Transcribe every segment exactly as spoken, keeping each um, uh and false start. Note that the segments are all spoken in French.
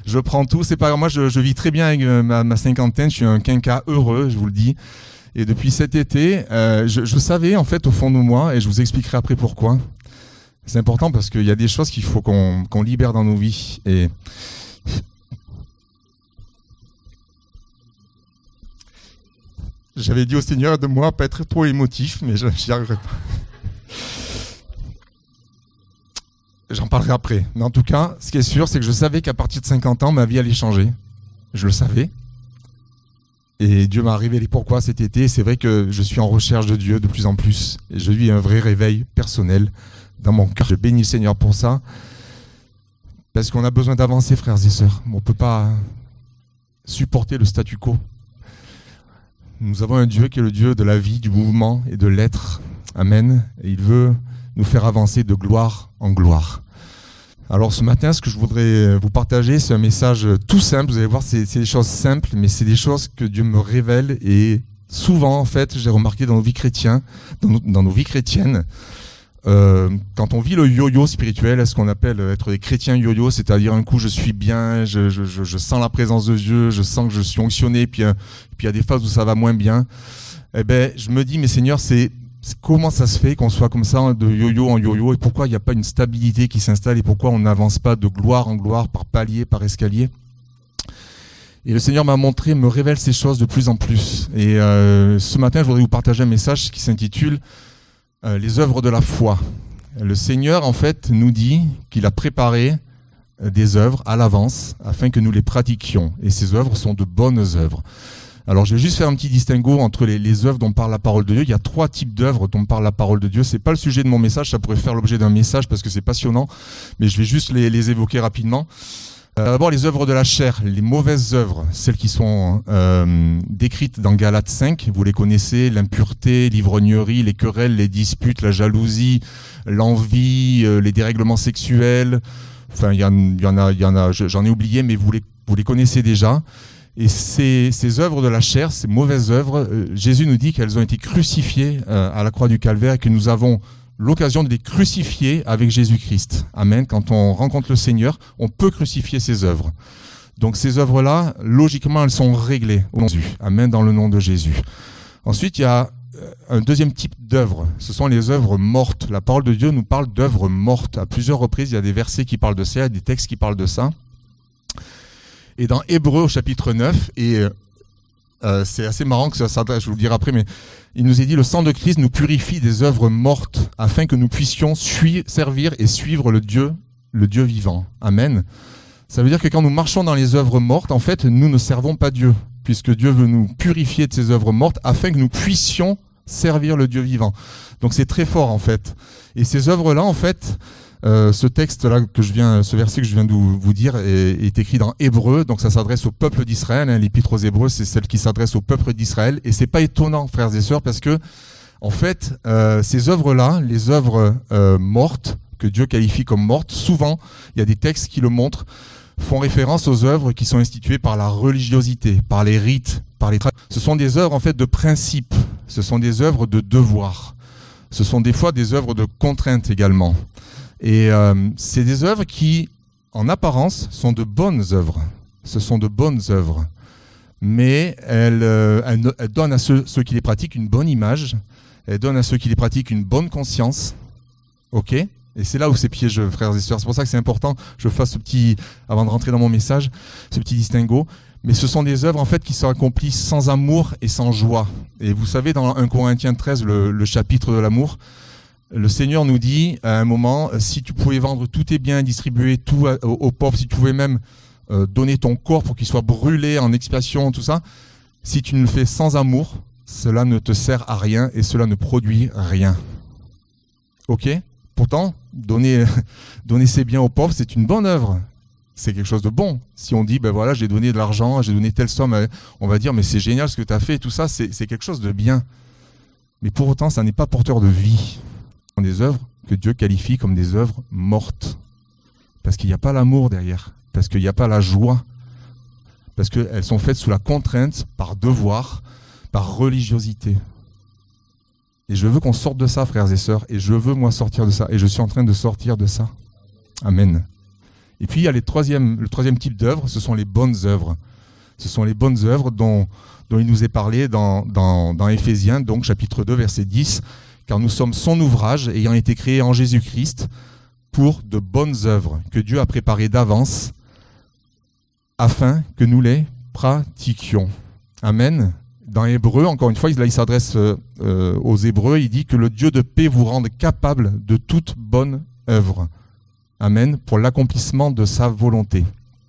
je prends tout, c'est pas grave. Moi, je, je vis très bien avec ma, ma cinquantaine, je suis un quinquas heureux, je vous le dis. Et depuis cet été, euh, je, je savais en fait au fond de moi, et je vous expliquerai après pourquoi. C'est important parce qu'il y a des choses qu'il faut qu'on qu'on libère dans nos vies. Et j'avais dit au Seigneur de moi pas être trop émotif, mais j'y arriverai pas. J'en parlerai après. Mais en tout cas, ce qui est sûr, c'est que je savais qu'à partir de cinquante ans, ma vie allait changer. Je le savais. Et Dieu m'a révélé pourquoi cet été. C'est vrai que je suis en recherche de Dieu de plus en plus. Et je vis un vrai réveil personnel dans mon cœur. Je bénis le Seigneur pour ça. Parce qu'on a besoin d'avancer, frères et sœurs. On ne peut pas supporter le statu quo. Nous avons un Dieu qui est le Dieu de la vie, du mouvement et de l'être. Amen. Et il veut nous faire avancer de gloire en gloire. Alors ce matin, ce que je voudrais vous partager, c'est un message tout simple. Vous allez voir, c'est, c'est des choses simples, mais c'est des choses que Dieu me révèle. Et souvent, en fait, j'ai remarqué dans nos vies chrétiennes, dans nos, dans nos vies chrétiennes, euh, quand on vit le yo-yo spirituel, ce qu'on appelle être des chrétiens yo-yo, c'est-à-dire un coup je suis bien, je, je, je, je sens la présence de Dieu, je sens que je suis onctionné, puis, euh, puis il y a des phases où ça va moins bien. Eh ben, je me dis, mais Seigneur, c'est comment ça se fait qu'on soit comme ça de yo-yo en yo-yo, et pourquoi il n'y a pas une stabilité qui s'installe, et pourquoi on n'avance pas de gloire en gloire, par palier, par escalier. Et le Seigneur m'a montré, me révèle ces choses de plus en plus. Et euh, ce matin, je voudrais vous partager un message qui s'intitule euh, « Les œuvres de la foi ». Le Seigneur, en fait, nous dit qu'il a préparé des œuvres à l'avance afin que nous les pratiquions. Et ces œuvres sont de bonnes œuvres. Alors, je vais juste faire un petit distinguo entre les, les œuvres dont parle la parole de Dieu. Il y a trois types d'œuvres dont parle la parole de Dieu. C'est pas le sujet de mon message, ça pourrait faire l'objet d'un message parce que c'est passionnant, mais je vais juste les, les évoquer rapidement. Euh, d'abord, les œuvres de la chair, les mauvaises œuvres, celles qui sont euh, décrites dans Galates cinq. Vous les connaissez, l'impureté, l'ivrognerie, les querelles, les disputes, la jalousie, l'envie, euh, les dérèglements sexuels. Enfin, il y, y en a, il y en a. J'en ai oublié, mais vous les, vous les connaissez déjà. Et ces, ces œuvres de la chair, ces mauvaises œuvres, euh, Jésus nous dit qu'elles ont été crucifiées euh, à la croix du Calvaire et que nous avons l'occasion de les crucifier avec Jésus-Christ. Amen. Quand on rencontre le Seigneur, on peut crucifier ces œuvres. Donc ces œuvres-là, logiquement, elles sont réglées au nom de Jésus. Amen, dans le nom de Jésus. Ensuite, il y a un deuxième type d'œuvres. Ce sont les œuvres mortes. La parole de Dieu nous parle d'œuvres mortes. À plusieurs reprises, il y a des versets qui parlent de ça, il y a des textes qui parlent de ça. Et dans Hébreux au chapitre neuf, et euh, c'est assez marrant que ça s'adresse, je vous le dirai après, mais il nous est dit, le sang de Christ nous purifie des œuvres mortes afin que nous puissions suivre, servir et suivre le Dieu, le Dieu vivant. Amen. Ça veut dire que quand nous marchons dans les œuvres mortes, en fait, nous ne servons pas Dieu, puisque Dieu veut nous purifier de ces œuvres mortes afin que nous puissions servir le Dieu vivant. Donc c'est très fort, en fait. Et ces œuvres-là, en fait, Euh, ce texte-là que je viens, ce verset que je viens de vous, vous dire est, est écrit dans Hébreu, donc ça s'adresse au peuple d'Israël. Hein, l'épître aux Hébreux, c'est celle qui s'adresse au peuple d'Israël, et c'est pas étonnant, frères et sœurs, parce que en fait, euh, ces œuvres-là, les œuvres euh, mortes que Dieu qualifie comme mortes, souvent, il y a des textes qui le montrent, font référence aux œuvres qui sont instituées par la religiosité, par les rites, par les. Tra- Ce sont des œuvres en fait de principe, ce sont des œuvres de devoir, ce sont des fois des œuvres de contrainte également. Et euh, c'est des œuvres qui, en apparence, sont de bonnes œuvres. Ce sont de bonnes œuvres. Mais elles, euh, elles, elles donnent à ceux, ceux qui les pratiquent une bonne image. Elles donnent à ceux qui les pratiquent une bonne conscience. Ok ? Et c'est là où c'est piégeux, frères et sœurs. C'est pour ça que c'est important que je fasse ce petit, avant de rentrer dans mon message, ce petit distinguo. Mais ce sont des œuvres en fait qui sont accomplies sans amour et sans joie. Et vous savez, dans un Corinthiens treize, le, le chapitre de l'amour, le Seigneur nous dit à un moment, si tu pouvais vendre tous tes biens, distribuer tout aux, aux pauvres, si tu pouvais même euh, donner ton corps pour qu'il soit brûlé en expiation, tout ça, si tu ne le fais sans amour, cela ne te sert à rien et cela ne produit rien. Ok ? Pourtant, donner, donner ses biens aux pauvres, c'est une bonne œuvre. C'est quelque chose de bon. Si on dit, ben voilà, j'ai donné de l'argent, j'ai donné telle somme, on va dire, mais c'est génial ce que tu as fait et tout ça, c'est, c'est quelque chose de bien. Mais pour autant, ça n'est pas porteur de vie. Des œuvres que Dieu qualifie comme des œuvres mortes. Parce qu'il n'y a pas l'amour derrière, parce qu'il n'y a pas la joie, parce qu'elles sont faites sous la contrainte, par devoir, par religiosité. Et je veux qu'on sorte de ça, frères et sœurs, et je veux moi sortir de ça, et je suis en train de sortir de ça. Amen. Et puis il y a les troisième, le troisième type d'œuvres, ce sont les bonnes œuvres. Ce sont les bonnes œuvres dont, dont il nous est parlé dans, dans, dans Éphésiens, donc chapitre deux, verset dix, car nous sommes son ouvrage, ayant été créés en Jésus-Christ, pour de bonnes œuvres que Dieu a préparées d'avance, afin que nous les pratiquions. Amen. Dans Hébreu, encore une fois, là il s'adresse euh, aux Hébreux, il dit que le Dieu de paix vous rende capable de toute bonne œuvre. Amen. Pour l'accomplissement de sa volonté.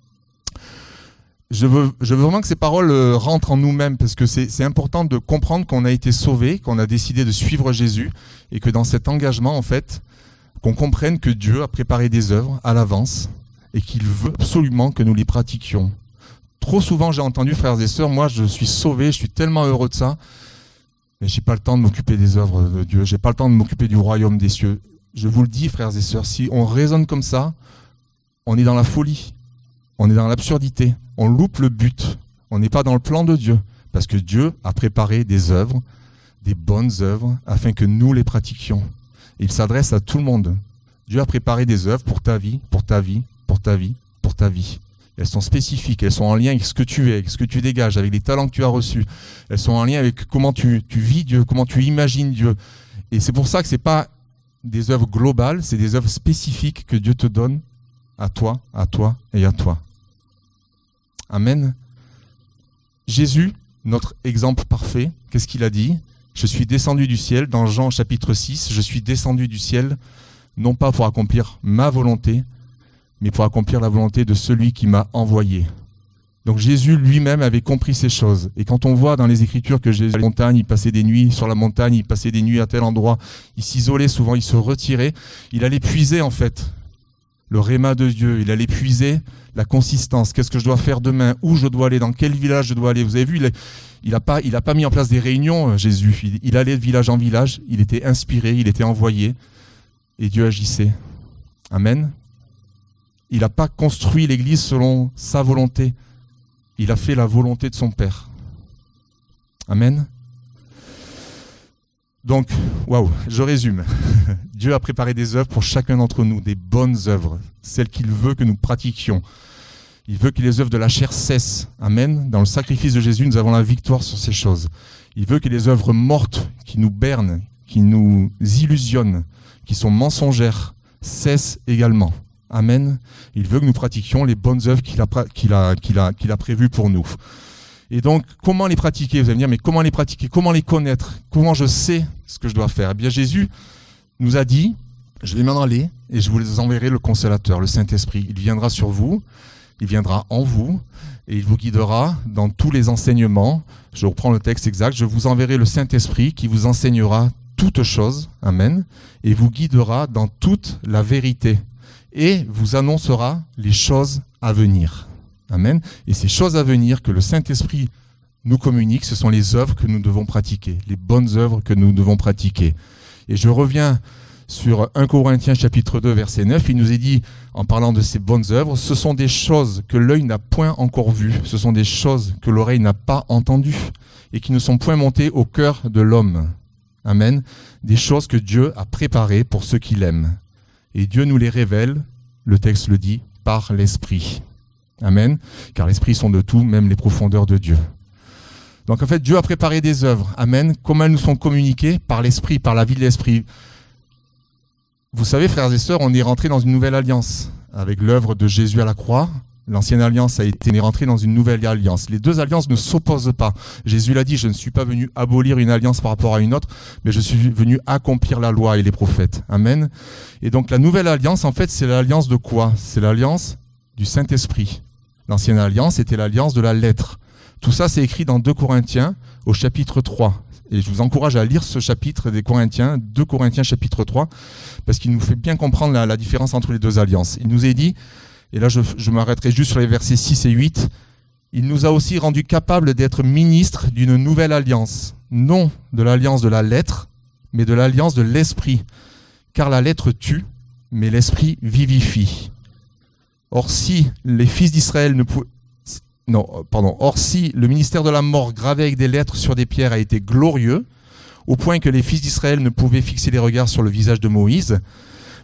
Je veux, je veux vraiment que ces paroles euh, rentrent en nous-mêmes, parce que c'est, c'est important de comprendre qu'on a été sauvés, qu'on a décidé de suivre Jésus, et que dans cet engagement, en fait, qu'on comprenne que Dieu a préparé des œuvres à l'avance, et qu'il veut absolument que nous les pratiquions. Trop souvent, j'ai entendu, frères et sœurs, moi je suis sauvé, je suis tellement heureux de ça, mais j'ai pas le temps de m'occuper des œuvres de Dieu, j'ai pas le temps de m'occuper du royaume des cieux. Je vous le dis, frères et sœurs, si on raisonne comme ça, on est dans la folie, on est dans l'absurdité, on loupe le but, on n'est pas dans le plan de Dieu, parce que Dieu a préparé des œuvres, des bonnes œuvres, afin que nous les pratiquions. Et il s'adresse à tout le monde. Dieu a préparé des œuvres pour ta vie, pour ta vie, pour ta vie, pour ta vie. Elles sont spécifiques, elles sont en lien avec ce que tu es, avec ce que tu dégages, avec les talents que tu as reçus. Elles sont en lien avec comment tu, tu vis Dieu, comment tu imagines Dieu. Et c'est pour ça que ce n'est pas des œuvres globales, c'est des œuvres spécifiques que Dieu te donne à toi, à toi et à toi. Amen. Jésus, notre exemple parfait, qu'est-ce qu'il a dit ? Je suis descendu du ciel, dans Jean chapitre six, je suis descendu du ciel, non pas pour accomplir ma volonté, mais pour accomplir la volonté de celui qui m'a envoyé. Donc Jésus lui-même avait compris ces choses. Et quand on voit dans les Écritures que Jésus, à la montagne, il passait des nuits sur la montagne, il passait des nuits à tel endroit, il s'isolait souvent, il se retirait, il allait puiser en fait le réma de Dieu, il allait puiser la consistance, qu'est-ce que je dois faire demain, où je dois aller, dans quel village je dois aller. Vous avez vu, il n'a pas, il a pas mis en place des réunions, Jésus, il, il allait de village en village, il était inspiré, il était envoyé, et Dieu agissait. Amen. Il n'a pas construit l'Église selon sa volonté. Il a fait la volonté de son Père. Amen. Donc, waouh, je résume. Dieu a préparé des œuvres pour chacun d'entre nous, des bonnes œuvres, celles qu'il veut que nous pratiquions. Il veut que les œuvres de la chair cessent. Amen. Dans le sacrifice de Jésus, nous avons la victoire sur ces choses. Il veut que les œuvres mortes, qui nous bernent, qui nous illusionnent, qui sont mensongères, cessent également. Amen. Il veut que nous pratiquions les bonnes œuvres qu'il a, qu'il a, qu'il a, qu'il a prévues pour nous. Et donc, comment les pratiquer ? Vous allez me dire, mais comment les pratiquer ? Comment les connaître ? Comment je sais ce que je dois faire ? Eh bien, Jésus nous a dit, je vais m'en aller et je vous enverrai le consolateur, le Saint-Esprit. Il viendra sur vous, il viendra en vous et il vous guidera dans tous les enseignements. Je reprends le texte exact. Je vous enverrai le Saint-Esprit qui vous enseignera toutes choses. Amen. Et vous guidera dans toute la vérité. Et vous annoncera les choses à venir. Amen. Et ces choses à venir que le Saint-Esprit nous communique, ce sont les œuvres que nous devons pratiquer, les bonnes œuvres que nous devons pratiquer. Et je reviens sur un Corinthiens chapitre deux, verset neuf, il nous est dit, en parlant de ces bonnes œuvres, ce sont des choses que l'œil n'a point encore vues, ce sont des choses que l'oreille n'a pas entendues, et qui ne sont point montées au cœur de l'homme. Amen. Des choses que Dieu a préparées pour ceux qui l'aiment. Et Dieu nous les révèle, le texte le dit, par l'Esprit. Amen. Car l'Esprit sonde de tout, même les profondeurs de Dieu. Donc en fait, Dieu a préparé des œuvres. Amen. Comment elles nous sont communiquées ? Par l'Esprit, par la vie de l'Esprit. Vous savez, frères et sœurs, on est rentré dans une nouvelle alliance. Avec l'œuvre de Jésus à la croix, l'ancienne alliance a été, on est rentré dans une nouvelle alliance. Les deux alliances ne s'opposent pas. Jésus l'a dit, je ne suis pas venu abolir une alliance par rapport à une autre, mais je suis venu accomplir la loi et les prophètes. Amen. Et donc la nouvelle alliance, en fait, c'est l'alliance de quoi ? C'est l'alliance du Saint-Esprit. L'ancienne alliance était l'alliance de la lettre. Tout ça, c'est écrit dans deux Corinthiens au chapitre trois. Et je vous encourage à lire ce chapitre des Corinthiens, deux Corinthiens chapitre trois, parce qu'il nous fait bien comprendre la, la différence entre les deux alliances. Il nous est dit, et là je, je m'arrêterai juste sur les versets six et huit, il nous a aussi rendus capables d'être ministres d'une nouvelle alliance, non de l'alliance de la lettre, mais de l'alliance de l'esprit. Car la lettre tue, mais l'esprit vivifie. Or si les fils d'Israël ne pouvaient... Non, pardon. Or si le ministère de la mort gravé avec des lettres sur des pierres a été glorieux, au point que les fils d'Israël ne pouvaient fixer les regards sur le visage de Moïse,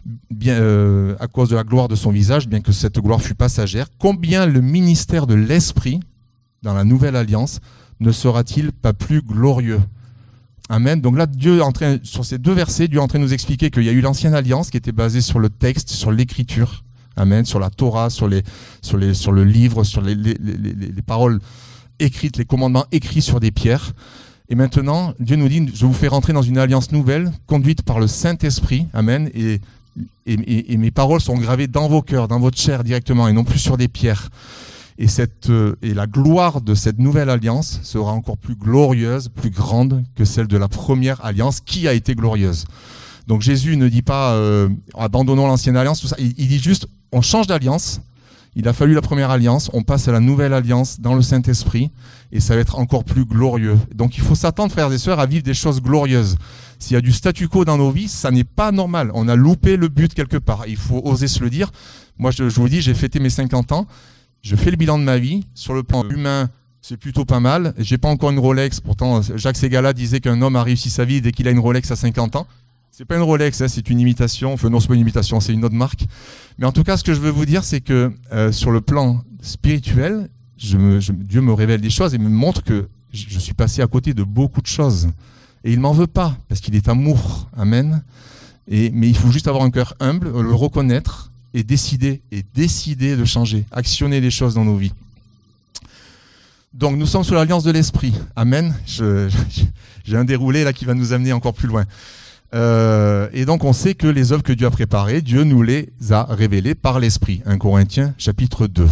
bien, euh, à cause de la gloire de son visage, bien que cette gloire fût passagère, combien le ministère de l'Esprit, dans la nouvelle alliance, ne sera-t-il pas plus glorieux? Amen. Donc là, Dieu est en train, sur ces deux versets, Dieu est en train de nous expliquer qu'il y a eu l'ancienne alliance qui était basée sur le texte, sur l'écriture, amen, sur la Torah, sur, les, sur, les, sur le livre, sur les, les, les, les, les paroles écrites, les commandements écrits sur des pierres. Et maintenant, Dieu nous dit, je vous fais rentrer dans une alliance nouvelle, conduite par le Saint-Esprit, amen, et, et, et, et mes paroles sont gravées dans vos cœurs, dans votre chair directement, et non plus sur des pierres. Et, cette, euh, et la gloire de cette nouvelle alliance sera encore plus glorieuse, plus grande que celle de la première alliance, qui a été glorieuse. Donc Jésus ne dit pas, euh, abandonnons l'ancienne alliance, tout ça. Il, il dit juste, on change d'alliance. Il a fallu la première alliance, on passe à la nouvelle alliance dans le Saint-Esprit et ça va être encore plus glorieux. Donc il faut s'attendre, frères et sœurs, à vivre des choses glorieuses. S'il y a du statu quo dans nos vies, ça n'est pas normal. On a loupé le but quelque part. Il faut oser se le dire. Moi, je, je vous dis, j'ai fêté mes cinquante ans. Je fais le bilan de ma vie. Sur le plan humain, c'est plutôt pas mal. J'ai pas encore une Rolex. Pourtant, Jacques Ségala disait qu'un homme a réussi sa vie dès qu'il a une Rolex à cinquante ans. C'est pas une Rolex, hein, c'est une imitation. Enfin non, c'est pas une imitation, c'est une autre marque. Mais en tout cas, ce que je veux vous dire, c'est que euh, sur le plan spirituel, je me, je, Dieu me révèle des choses et me montre que je, je suis passé à côté de beaucoup de choses. Et il m'en veut pas, parce qu'il est amour. Amen. Et, mais il faut juste avoir un cœur humble, le reconnaître et décider, et décider de changer, actionner des choses dans nos vies. Donc nous sommes sous l'alliance de l'esprit. Amen. Je, je, j'ai un déroulé là qui va nous amener encore plus loin. Euh, et donc on sait que les œuvres que Dieu a préparées, Dieu nous les a révélées par l'Esprit. un Corinthiens chapitre deux.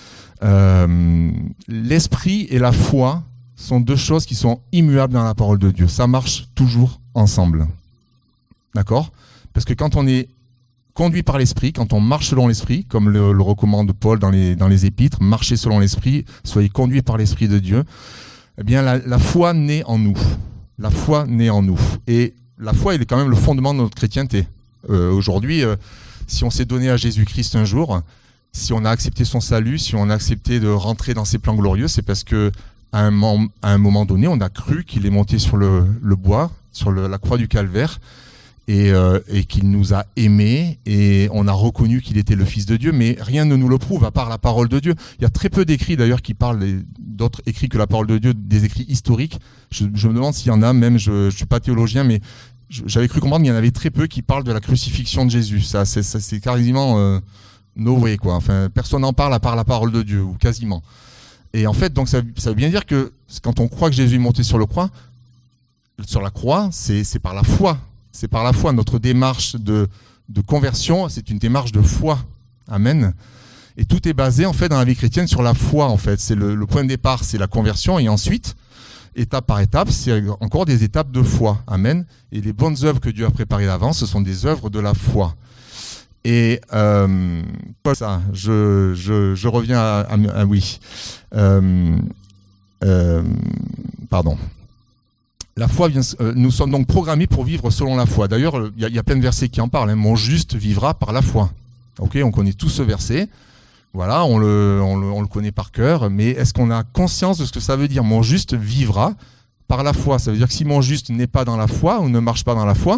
Euh, l'Esprit et la foi sont deux choses qui sont immuables dans la parole de Dieu. Ça marche toujours ensemble. D'accord? Parce que quand on est conduit par l'Esprit, quand on marche selon l'Esprit, comme le, le recommande Paul dans les, dans les Épîtres, marchez selon l'Esprit, soyez conduits par l'Esprit de Dieu, eh bien la, la foi naît en nous. La foi naît en nous. Et la foi, elle est quand même le fondement de notre chrétienté. Euh, aujourd'hui, euh, si on s'est donné à Jésus-Christ un jour, si on a accepté son salut, si on a accepté de rentrer dans ses plans glorieux, c'est parce que à un, mom- à un moment donné, on a cru qu'il est monté sur le, le bois, sur le, la croix du Calvaire, et, euh, et qu'il nous a aimés, et on a reconnu qu'il était le Fils de Dieu, mais rien ne nous le prouve, à part la parole de Dieu. Il y a très peu d'écrits, d'ailleurs, qui parlent des, d'autres écrits que la parole de Dieu, des écrits historiques. Je, je me demande s'il y en a, même, je ne suis pas théologien, mais je, j'avais cru comprendre qu'il y en avait très peu qui parlent de la crucifixion de Jésus. Ça, c'est, ça, c'est quasiment euh, no way, quoi. Enfin, personne n'en parle à part la parole de Dieu, ou quasiment. Et en fait, donc, ça, ça veut bien dire que quand on croit que Jésus est monté sur le croix, sur la croix, c'est, c'est par la foi. C'est par la foi. Notre démarche de, de conversion, c'est une démarche de foi. Amen. Et tout est basé, en fait, dans la vie chrétienne sur la foi, en fait. C'est le, le point de départ, c'est la conversion. Et ensuite, étape par étape, c'est encore des étapes de foi. Amen. Et les bonnes œuvres que Dieu a préparées d'avance, ce sont des œuvres de la foi. Et euh, ça, je, je, je reviens à, à, à oui. Euh, euh, pardon. La foi vient, euh, nous sommes donc programmés pour vivre selon la foi. D'ailleurs, il y, y a plein de versets qui en parlent. Hein. Mon juste vivra par la foi. Ok, on connaît tous ce verset. Voilà, on le, on le, on le connaît par cœur. Mais est-ce qu'on a conscience de ce que ça veut dire? Mon juste vivra par la foi. Ça veut dire que si mon juste n'est pas dans la foi ou ne marche pas dans la foi,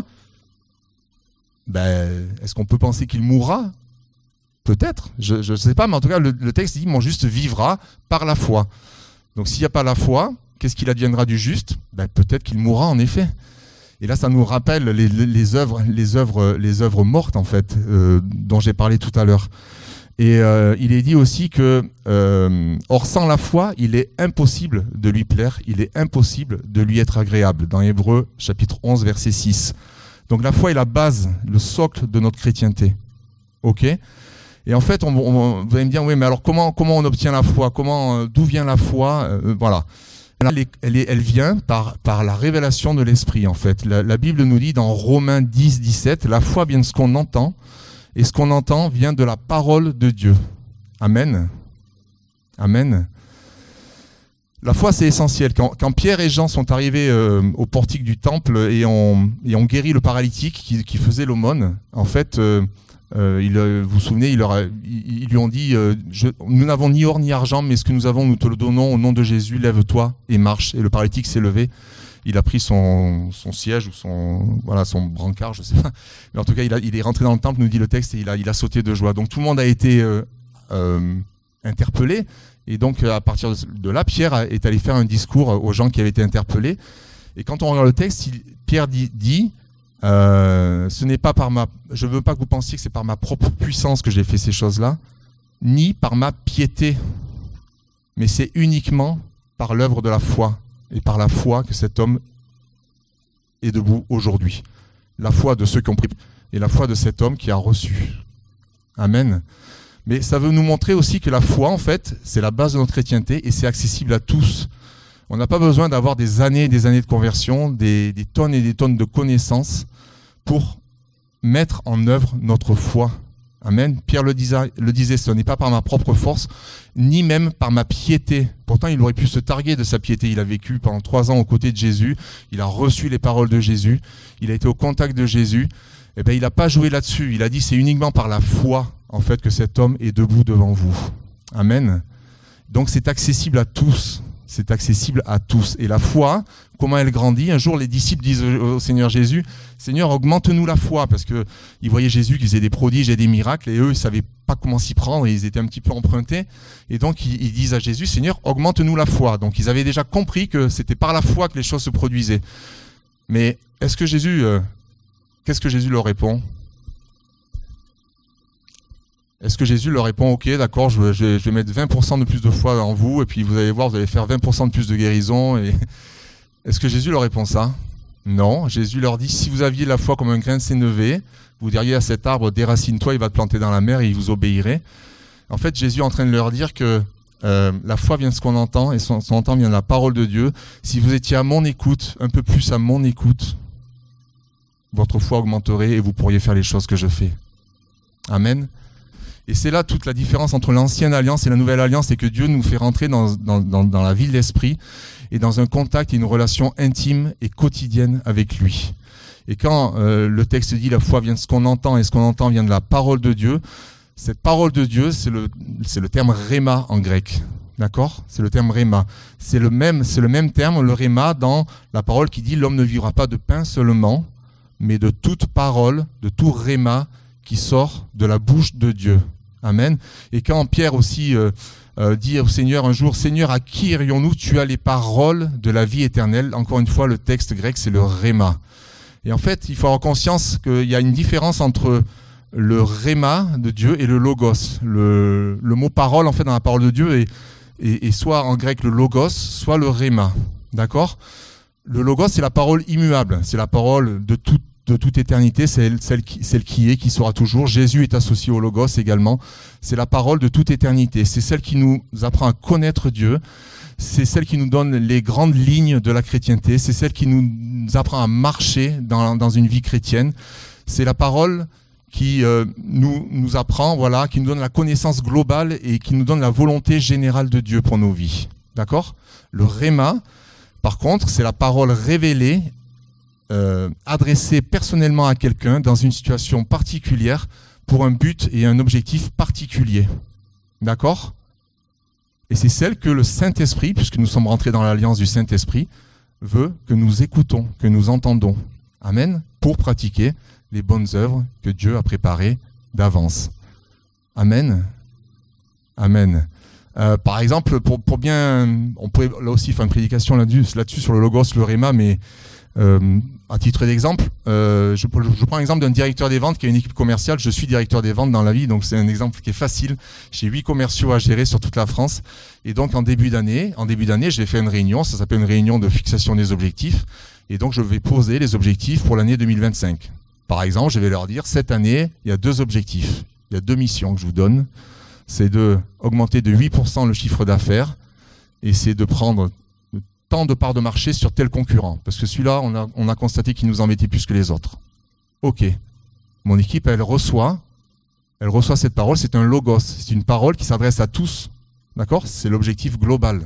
ben, est-ce qu'on peut penser qu'il mourra? Peut-être. Je ne sais pas, mais en tout cas, le, le texte dit mon juste vivra par la foi. Donc, s'il n'y a pas la foi, qu'est-ce qu'il adviendra du juste? Ben, peut-être qu'il mourra en effet. Et là, ça nous rappelle les, les, les œuvres, les œuvres, les œuvres mortes en fait, euh, dont j'ai parlé tout à l'heure. Et euh, il est dit aussi que, euh, or sans la foi, il est impossible de lui plaire, il est impossible de lui être agréable. Dans Hébreux, chapitre onze, verset six. Donc la foi est la base, le socle de notre chrétienté. Ok? Et en fait, on, on, vous allez me dire, oui, mais alors comment, comment on obtient la foi? Comment, d'où vient la foi? euh, Voilà. Elle, est, elle, est, elle vient par, par la révélation de l'Esprit, en fait. La, la Bible nous dit dans Romains dix, dix-sept, la foi vient de ce qu'on entend, et ce qu'on entend vient de la parole de Dieu. Amen. Amen. La foi, c'est essentiel. Quand, quand Pierre et Jean sont arrivés euh, au portique du temple et ont, et ont guéri le paralytique qui, qui faisait l'aumône, en fait, euh, euh, il, vous vous souvenez, ils, leur a, ils, ils lui ont dit euh, je, nous n'avons ni or ni argent, mais ce que nous avons, nous te le donnons au nom de Jésus, lève-toi et marche. Et le paralytique s'est levé. il a pris son, son siège ou son, voilà, son brancard, je sais pas. Mais en tout cas, il, a, il est rentré dans le temple, nous dit le texte, et il a, il a sauté de joie. Donc tout le monde a été euh, euh, interpellé. Et donc à partir de là, Pierre est allé faire un discours aux gens qui avaient été interpellés. Et quand on regarde le texte, il, Pierre dit, dit euh, ce n'est pas par ma, je veux pas que vous pensiez que c'est par ma propre puissance que j'ai fait ces choses-là, ni par ma piété, mais c'est uniquement par l'œuvre de la foi et par la foi que cet homme est debout aujourd'hui. La foi de ceux qui ont pris et la foi de cet homme qui a reçu. Amen. Mais ça veut nous montrer aussi que la foi, en fait, c'est la base de notre chrétienté et c'est accessible à tous. On n'a pas besoin d'avoir des années et des années de conversion, des, des tonnes et des tonnes de connaissances pour mettre en œuvre notre foi. Amen. Pierre le disait, le disait, ce n'est pas par ma propre force, ni même par ma piété. Pourtant, il aurait pu se targuer de sa piété. Il a vécu pendant trois ans aux côtés de Jésus. Il a reçu les paroles de Jésus. Il a été au contact de Jésus. Eh bien, il n'a pas joué là-dessus. Il a dit, c'est uniquement par la foi, en fait, que cet homme est debout devant vous. Amen. Donc, c'est accessible à tous. C'est accessible à tous. Et la foi, comment elle grandit? Un jour, les disciples disent au Seigneur Jésus, Seigneur, augmente-nous la foi, parce qu'ils voyaient Jésus qui faisait des prodiges et des miracles, et eux, ils ne savaient pas comment s'y prendre, et ils étaient un petit peu empruntés. Et donc, ils, ils disent à Jésus, Seigneur, augmente-nous la foi. Donc, ils avaient déjà compris que c'était par la foi que les choses se produisaient. Mais est-ce que Jésus, euh, qu'est-ce que Jésus leur répond? Est-ce que Jésus leur répond, ok, d'accord, je, je, je vais mettre vingt pour cent de plus de foi en vous, et puis vous allez voir, vous allez faire vingt pour cent de plus de guérison. Et... Est-ce que Jésus leur répond ça? Non. Jésus leur dit, si vous aviez la foi comme un grain de sénévé, vous diriez à cet arbre, déracine-toi, il va te planter dans la mer, et il vous obéirait. En fait, Jésus est en train de leur dire que euh, la foi vient de ce qu'on entend, et ce qu'on entend vient de la parole de Dieu. Si vous étiez à mon écoute, un peu plus à mon écoute, votre foi augmenterait, et vous pourriez faire les choses que je fais. Amen. Et c'est là toute la différence entre l'ancienne alliance et la nouvelle alliance, c'est que Dieu nous fait rentrer dans, dans, dans, dans la vie de l'esprit et dans un contact et une relation intime et quotidienne avec lui. Et quand euh, le texte dit la foi vient de ce qu'on entend et ce qu'on entend vient de la parole de Dieu, cette parole de Dieu, c'est le, c'est le terme réma en grec. D'accord? C'est le terme réma. C'est le même, c'est le même terme, le réma, dans la parole qui dit l'homme ne vivra pas de pain seulement, mais de toute parole, de tout réma qui sort de la bouche de Dieu. Amen. Et quand Pierre aussi euh, euh, dit au Seigneur un jour, Seigneur, à qui irions-nous? Tu as les paroles de la vie éternelle. Encore une fois, le texte grec, c'est le réma. Et en fait, il faut avoir conscience qu'il y a une différence entre le réma de Dieu et le logos. Le, le mot parole, en fait, dans la parole de Dieu est, est, est soit en grec le logos, soit le réma. D'accord? Le logos, c'est la parole immuable. C'est la parole de toute de toute éternité, c'est celle qui, celle qui est, qui sera toujours. Jésus est associé au Logos également. C'est la parole de toute éternité. C'est celle qui nous apprend à connaître Dieu. C'est celle qui nous donne les grandes lignes de la chrétienté. C'est celle qui nous apprend à marcher dans, dans une vie chrétienne. C'est la parole qui euh, nous, nous apprend, voilà, qui nous donne la connaissance globale et qui nous donne la volonté générale de Dieu pour nos vies. D'accord? Le réma, par contre, c'est la parole révélée, Euh, adressé personnellement à quelqu'un dans une situation particulière pour un but et un objectif particulier. D'accord? Et c'est celle que le Saint-Esprit, puisque nous sommes rentrés dans l'alliance du Saint-Esprit, veut que nous écoutons, que nous entendons. Amen? Pour pratiquer les bonnes œuvres que Dieu a préparées d'avance. Amen? Amen. Euh, par exemple, pour, pour bien... On pourrait là aussi faire une prédication là-dessus, là-dessus sur le Logos, le Réma, mais Euh, à titre d'exemple, euh, je, je prends l'exemple d'un directeur des ventes qui a une équipe commerciale. Je suis directeur des ventes dans la vie, donc c'est un exemple qui est facile. J'ai huit commerciaux à gérer sur toute la France. Et donc en début d'année, en début d'année, je vais faire une réunion. Ça s'appelle une réunion de fixation des objectifs. Et donc je vais poser les objectifs pour l'année deux mille vingt-cinq. Par exemple, je vais leur dire, cette année, il y a deux objectifs. Il y a deux missions que je vous donne. C'est de augmenter de huit pour cent le chiffre d'affaires et c'est de prendre tant de parts de marché sur tel concurrent. Parce que celui-là, on a, on a constaté qu'il nous embêtait plus que les autres. Ok. Mon équipe, elle reçoit, elle reçoit cette parole, c'est un logos. C'est une parole qui s'adresse à tous. D'accord? C'est l'objectif global.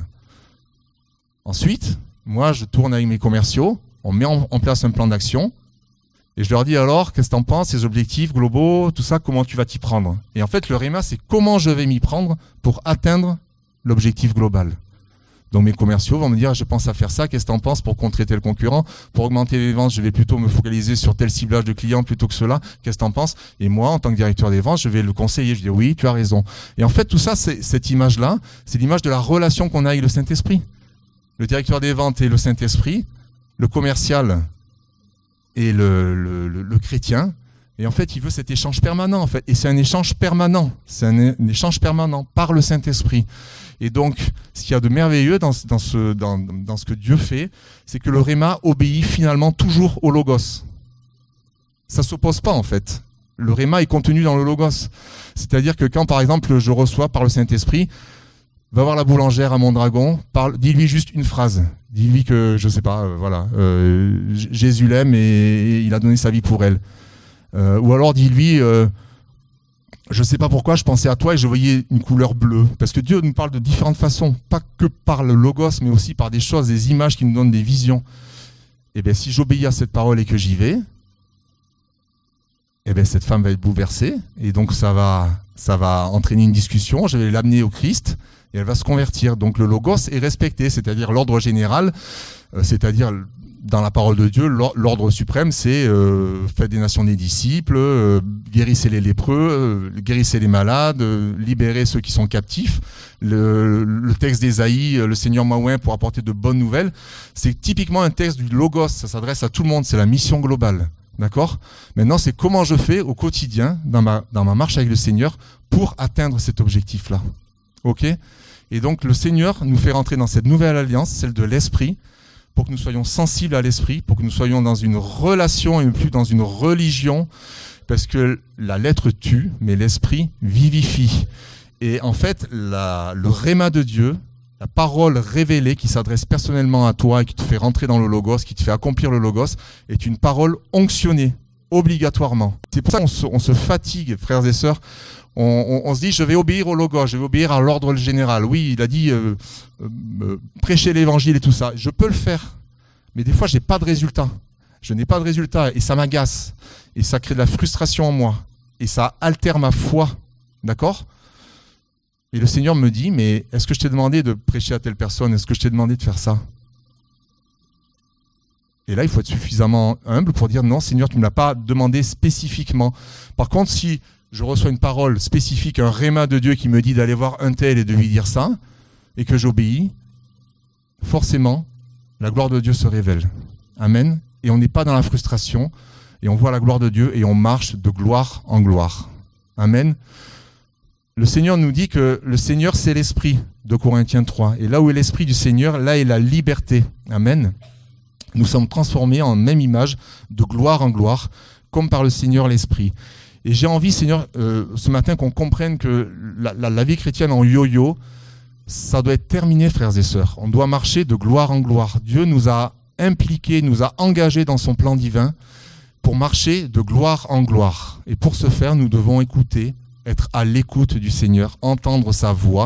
Ensuite, moi, je tourne avec mes commerciaux, on met en, en place un plan d'action, et je leur dis alors, qu'est-ce que tu en penses, ces objectifs globaux, tout ça, comment tu vas t'y prendre? Et en fait, le réma, c'est comment je vais m'y prendre pour atteindre l'objectif global. Donc mes commerciaux vont me dire, je pense à faire ça, qu'est-ce que tu en penses pour contrer tel concurrent? Pour augmenter les ventes, je vais plutôt me focaliser sur tel ciblage de clients plutôt que cela, qu'est-ce que tu en penses? Et moi, en tant que directeur des ventes, je vais le conseiller, je dis oui, tu as raison. Et en fait, tout ça, c'est, cette image-là, c'est l'image de la relation qu'on a avec le Saint-Esprit. Le directeur des ventes et le Saint-Esprit, le commercial et le, le, le, le chrétien. Et en fait, il veut cet échange permanent, en fait. Et c'est un échange permanent. C'est un, un échange permanent par le Saint-Esprit. Et donc, ce qu'il y a de merveilleux dans, dans, ce, dans, dans ce que Dieu fait, c'est que le Réma obéit finalement toujours au Logos. Ça ne s'oppose pas, en fait. Le Réma est contenu dans le Logos. C'est-à-dire que quand, par exemple, je reçois par le Saint-Esprit, va voir la boulangère à Mondragon, parle, dis-lui juste une phrase. Dis-lui que, je ne sais pas, euh, voilà, euh, Jésus l'aime et, et il a donné sa vie pour elle. Euh, ou alors dis-lui, euh, je ne sais pas pourquoi, je pensais à toi et je voyais une couleur bleue. Parce que Dieu nous parle de différentes façons, pas que par le Logos, mais aussi par des choses, des images qui nous donnent des visions. Et bien si j'obéis à cette parole et que j'y vais, et bien cette femme va être bouleversée. Et donc ça va, ça va entraîner une discussion, je vais l'amener au Christ et elle va se convertir. Donc le Logos est respecté, c'est-à-dire l'ordre général, euh, c'est-à-dire... Dans la parole de Dieu, l'ordre suprême, c'est euh, faites des nations des disciples, euh, guérissez les lépreux, euh, guérissez les malades, euh, libérez ceux qui sont captifs. Le, le texte d'Ésaïe, le Seigneur m'a oint pour apporter de bonnes nouvelles, c'est typiquement un texte du Logos, ça s'adresse à tout le monde, c'est la mission globale. D'accord ? Maintenant, c'est comment je fais au quotidien, dans ma, dans ma marche avec le Seigneur, pour atteindre cet objectif-là. Ok ? Et donc, le Seigneur nous fait rentrer dans cette nouvelle alliance, celle de l'Esprit, pour que nous soyons sensibles à l'esprit, pour que nous soyons dans une relation et plus dans une religion, parce que la lettre tue, mais l'esprit vivifie. Et en fait, la, le réma de Dieu, la parole révélée qui s'adresse personnellement à toi et qui te fait rentrer dans le Logos, qui te fait accomplir le Logos, est une parole onctionnée, obligatoirement. C'est pour ça qu'on se, on se fatigue, frères et sœurs. On, on, on se dit, je vais obéir au Logos, je vais obéir à l'ordre général. Oui, il a dit, euh, euh, prêcher l'évangile et tout ça. Je peux le faire, mais des fois, je n'ai pas de résultat. Je n'ai pas de résultat et ça m'agace. Et ça crée de la frustration en moi. Et ça altère ma foi. D'accord ? Et le Seigneur me dit, mais est-ce que je t'ai demandé de prêcher à telle personne ? Est-ce que je t'ai demandé de faire ça ? Et là, il faut être suffisamment humble pour dire, non, Seigneur, tu ne me l'as pas demandé spécifiquement. Par contre, si je reçois une parole spécifique, un réma de Dieu qui me dit d'aller voir un tel et de lui dire ça, et que j'obéis, forcément, la gloire de Dieu se révèle. Amen. Et on n'est pas dans la frustration, et on voit la gloire de Dieu, et on marche de gloire en gloire. Amen. Le Seigneur nous dit que le Seigneur, c'est l'Esprit, de Corinthiens trois. Et là où est l'Esprit du Seigneur, là est la liberté. Amen. Nous sommes transformés en même image, de gloire en gloire, comme par le Seigneur l'Esprit. Et j'ai envie, Seigneur, euh, ce matin, qu'on comprenne que la, la, la vie chrétienne en yo-yo, ça doit être terminé, frères et sœurs. On doit marcher de gloire en gloire. Dieu nous a impliqués, nous a engagés dans son plan divin pour marcher de gloire en gloire. Et pour ce faire, nous devons écouter, être à l'écoute du Seigneur, entendre sa voix.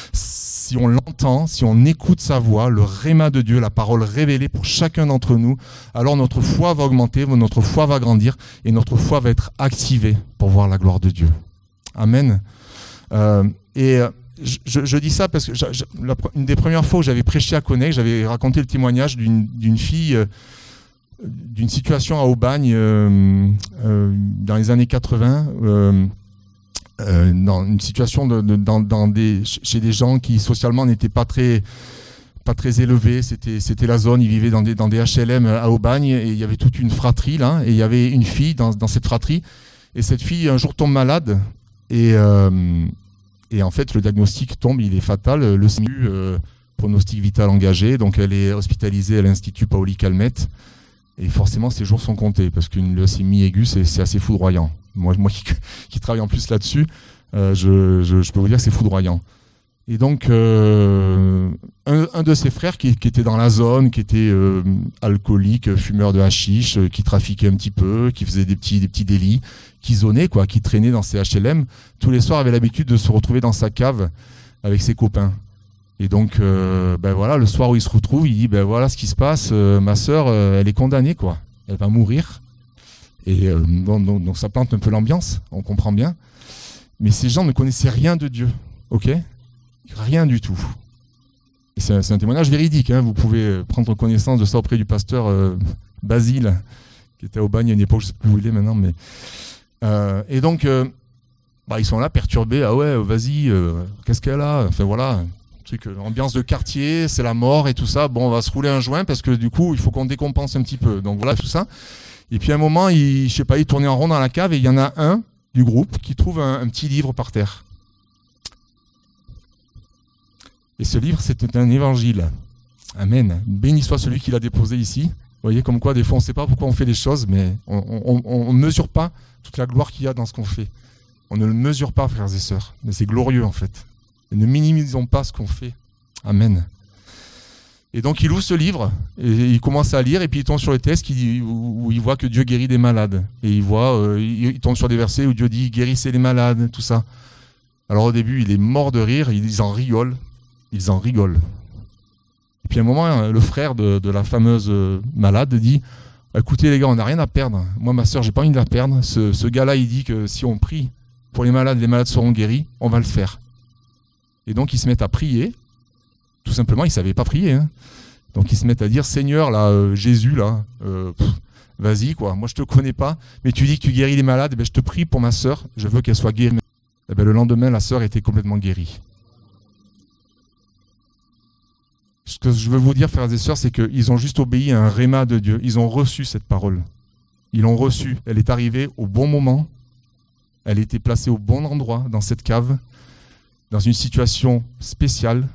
Si on l'entend, si on écoute sa voix, le réma de Dieu, la parole révélée pour chacun d'entre nous, alors notre foi va augmenter, notre foi va grandir et notre foi va être activée pour voir la gloire de Dieu. Amen. Euh, et je, je, je dis ça parce que je, je, la, une des premières fois où j'avais prêché à Connect, j'avais raconté le témoignage d'une, d'une fille, euh, d'une situation à Aubagne euh, euh, dans les années quatre-vingts. Euh, Euh, dans une situation de, de, dans, dans des, chez des gens qui socialement n'étaient pas très, pas très élevés. C'était, c'était la zone, ils vivaient dans des, dans des H L M à Aubagne et il y avait toute une fratrie là, et il y avait une fille dans, dans cette fratrie. Et cette fille un jour tombe malade et, euh, et en fait le diagnostic tombe, il est fatal, le S M U, euh, pronostic vital engagé, donc elle est hospitalisée à l'Institut Paoli Calmette. Et forcément, ces jours sont comptés, parce qu'une leucémie aiguë, c'est, c'est assez foudroyant. Moi, moi qui, qui travaille en plus là-dessus, euh, je, je, je peux vous dire que c'est foudroyant. Et donc, euh, un, un de ses frères qui, qui était dans la zone, qui était euh, alcoolique, fumeur de hashish, euh, qui trafiquait un petit peu, qui faisait des petits, des petits délits, qui zonait, quoi, qui traînait dans ses H L M, tous les soirs avait l'habitude de se retrouver dans sa cave avec ses copains. Et donc, euh, ben voilà, le soir où il se retrouve, il dit, ben voilà ce qui se passe, euh, ma sœur, euh, elle est condamnée, quoi. Elle va mourir. Et euh, donc, donc, donc ça plante un peu l'ambiance, on comprend bien. Mais ces gens ne connaissaient rien de Dieu, ok ? Rien du tout. Et c'est un, c'est un témoignage véridique, hein. Vous pouvez prendre connaissance de ça auprès du pasteur euh, Basile, qui était au bagne à une époque, je ne sais plus où il est maintenant. Mais, euh, et donc, euh, bah, ils sont là perturbés. Ah ouais, vas-y, euh, qu'est-ce qu'elle a? Enfin voilà, truc, euh, ambiance de quartier, c'est la mort et tout ça. Bon, on va se rouler un joint parce que du coup, il faut qu'on décompense un petit peu. Donc voilà, tout ça. Et puis à un moment, il, je sais pas, il tournait en rond dans la cave et il y en a un du groupe qui trouve un, un petit livre par terre. Et ce livre, c'était un évangile. Amen. Béni soit celui qui l'a déposé ici. Vous voyez, comme quoi, des fois, on ne sait pas pourquoi on fait des choses, mais on ne mesure pas toute la gloire qu'il y a dans ce qu'on fait. On ne le mesure pas, frères et sœurs. Mais c'est glorieux, en fait. Et ne minimisons pas ce qu'on fait. Amen. Et donc, il ouvre ce livre, et il commence à lire, et puis il tombe sur les textes qui, où, où il voit que Dieu guérit des malades. Et il voit, euh, il tombe sur des versets où Dieu dit « guérissez les malades », tout ça. Alors au début, il est mort de rire, ils en rigolent. Ils en rigolent. Et puis à un moment, le frère de, de la fameuse malade dit « Écoutez les gars, on n'a rien à perdre. Moi, ma soeur, j'ai pas envie de la perdre. Ce, ce gars-là, il dit que si on prie pour les malades, les malades seront guéris. On va le faire. » Et donc, ils se mettent à prier. Tout simplement, ils ne savaient pas prier. Hein. Donc, ils se mettent à dire « Seigneur, là, euh, Jésus, là, euh, pff, vas-y, quoi. Moi, je te connais pas, mais tu dis que tu guéris les malades. Eh bien, je te prie pour ma soeur. Je veux qu'elle soit guérie. » Eh bien, le lendemain, la soeur était complètement guérie. Ce que je veux vous dire, frères et sœurs, c'est qu'ils ont juste obéi à un réma de Dieu. Ils ont reçu cette parole. Ils l'ont reçue. Elle est arrivée au bon moment. Elle était placée au bon endroit dans cette cave, dans une situation spéciale.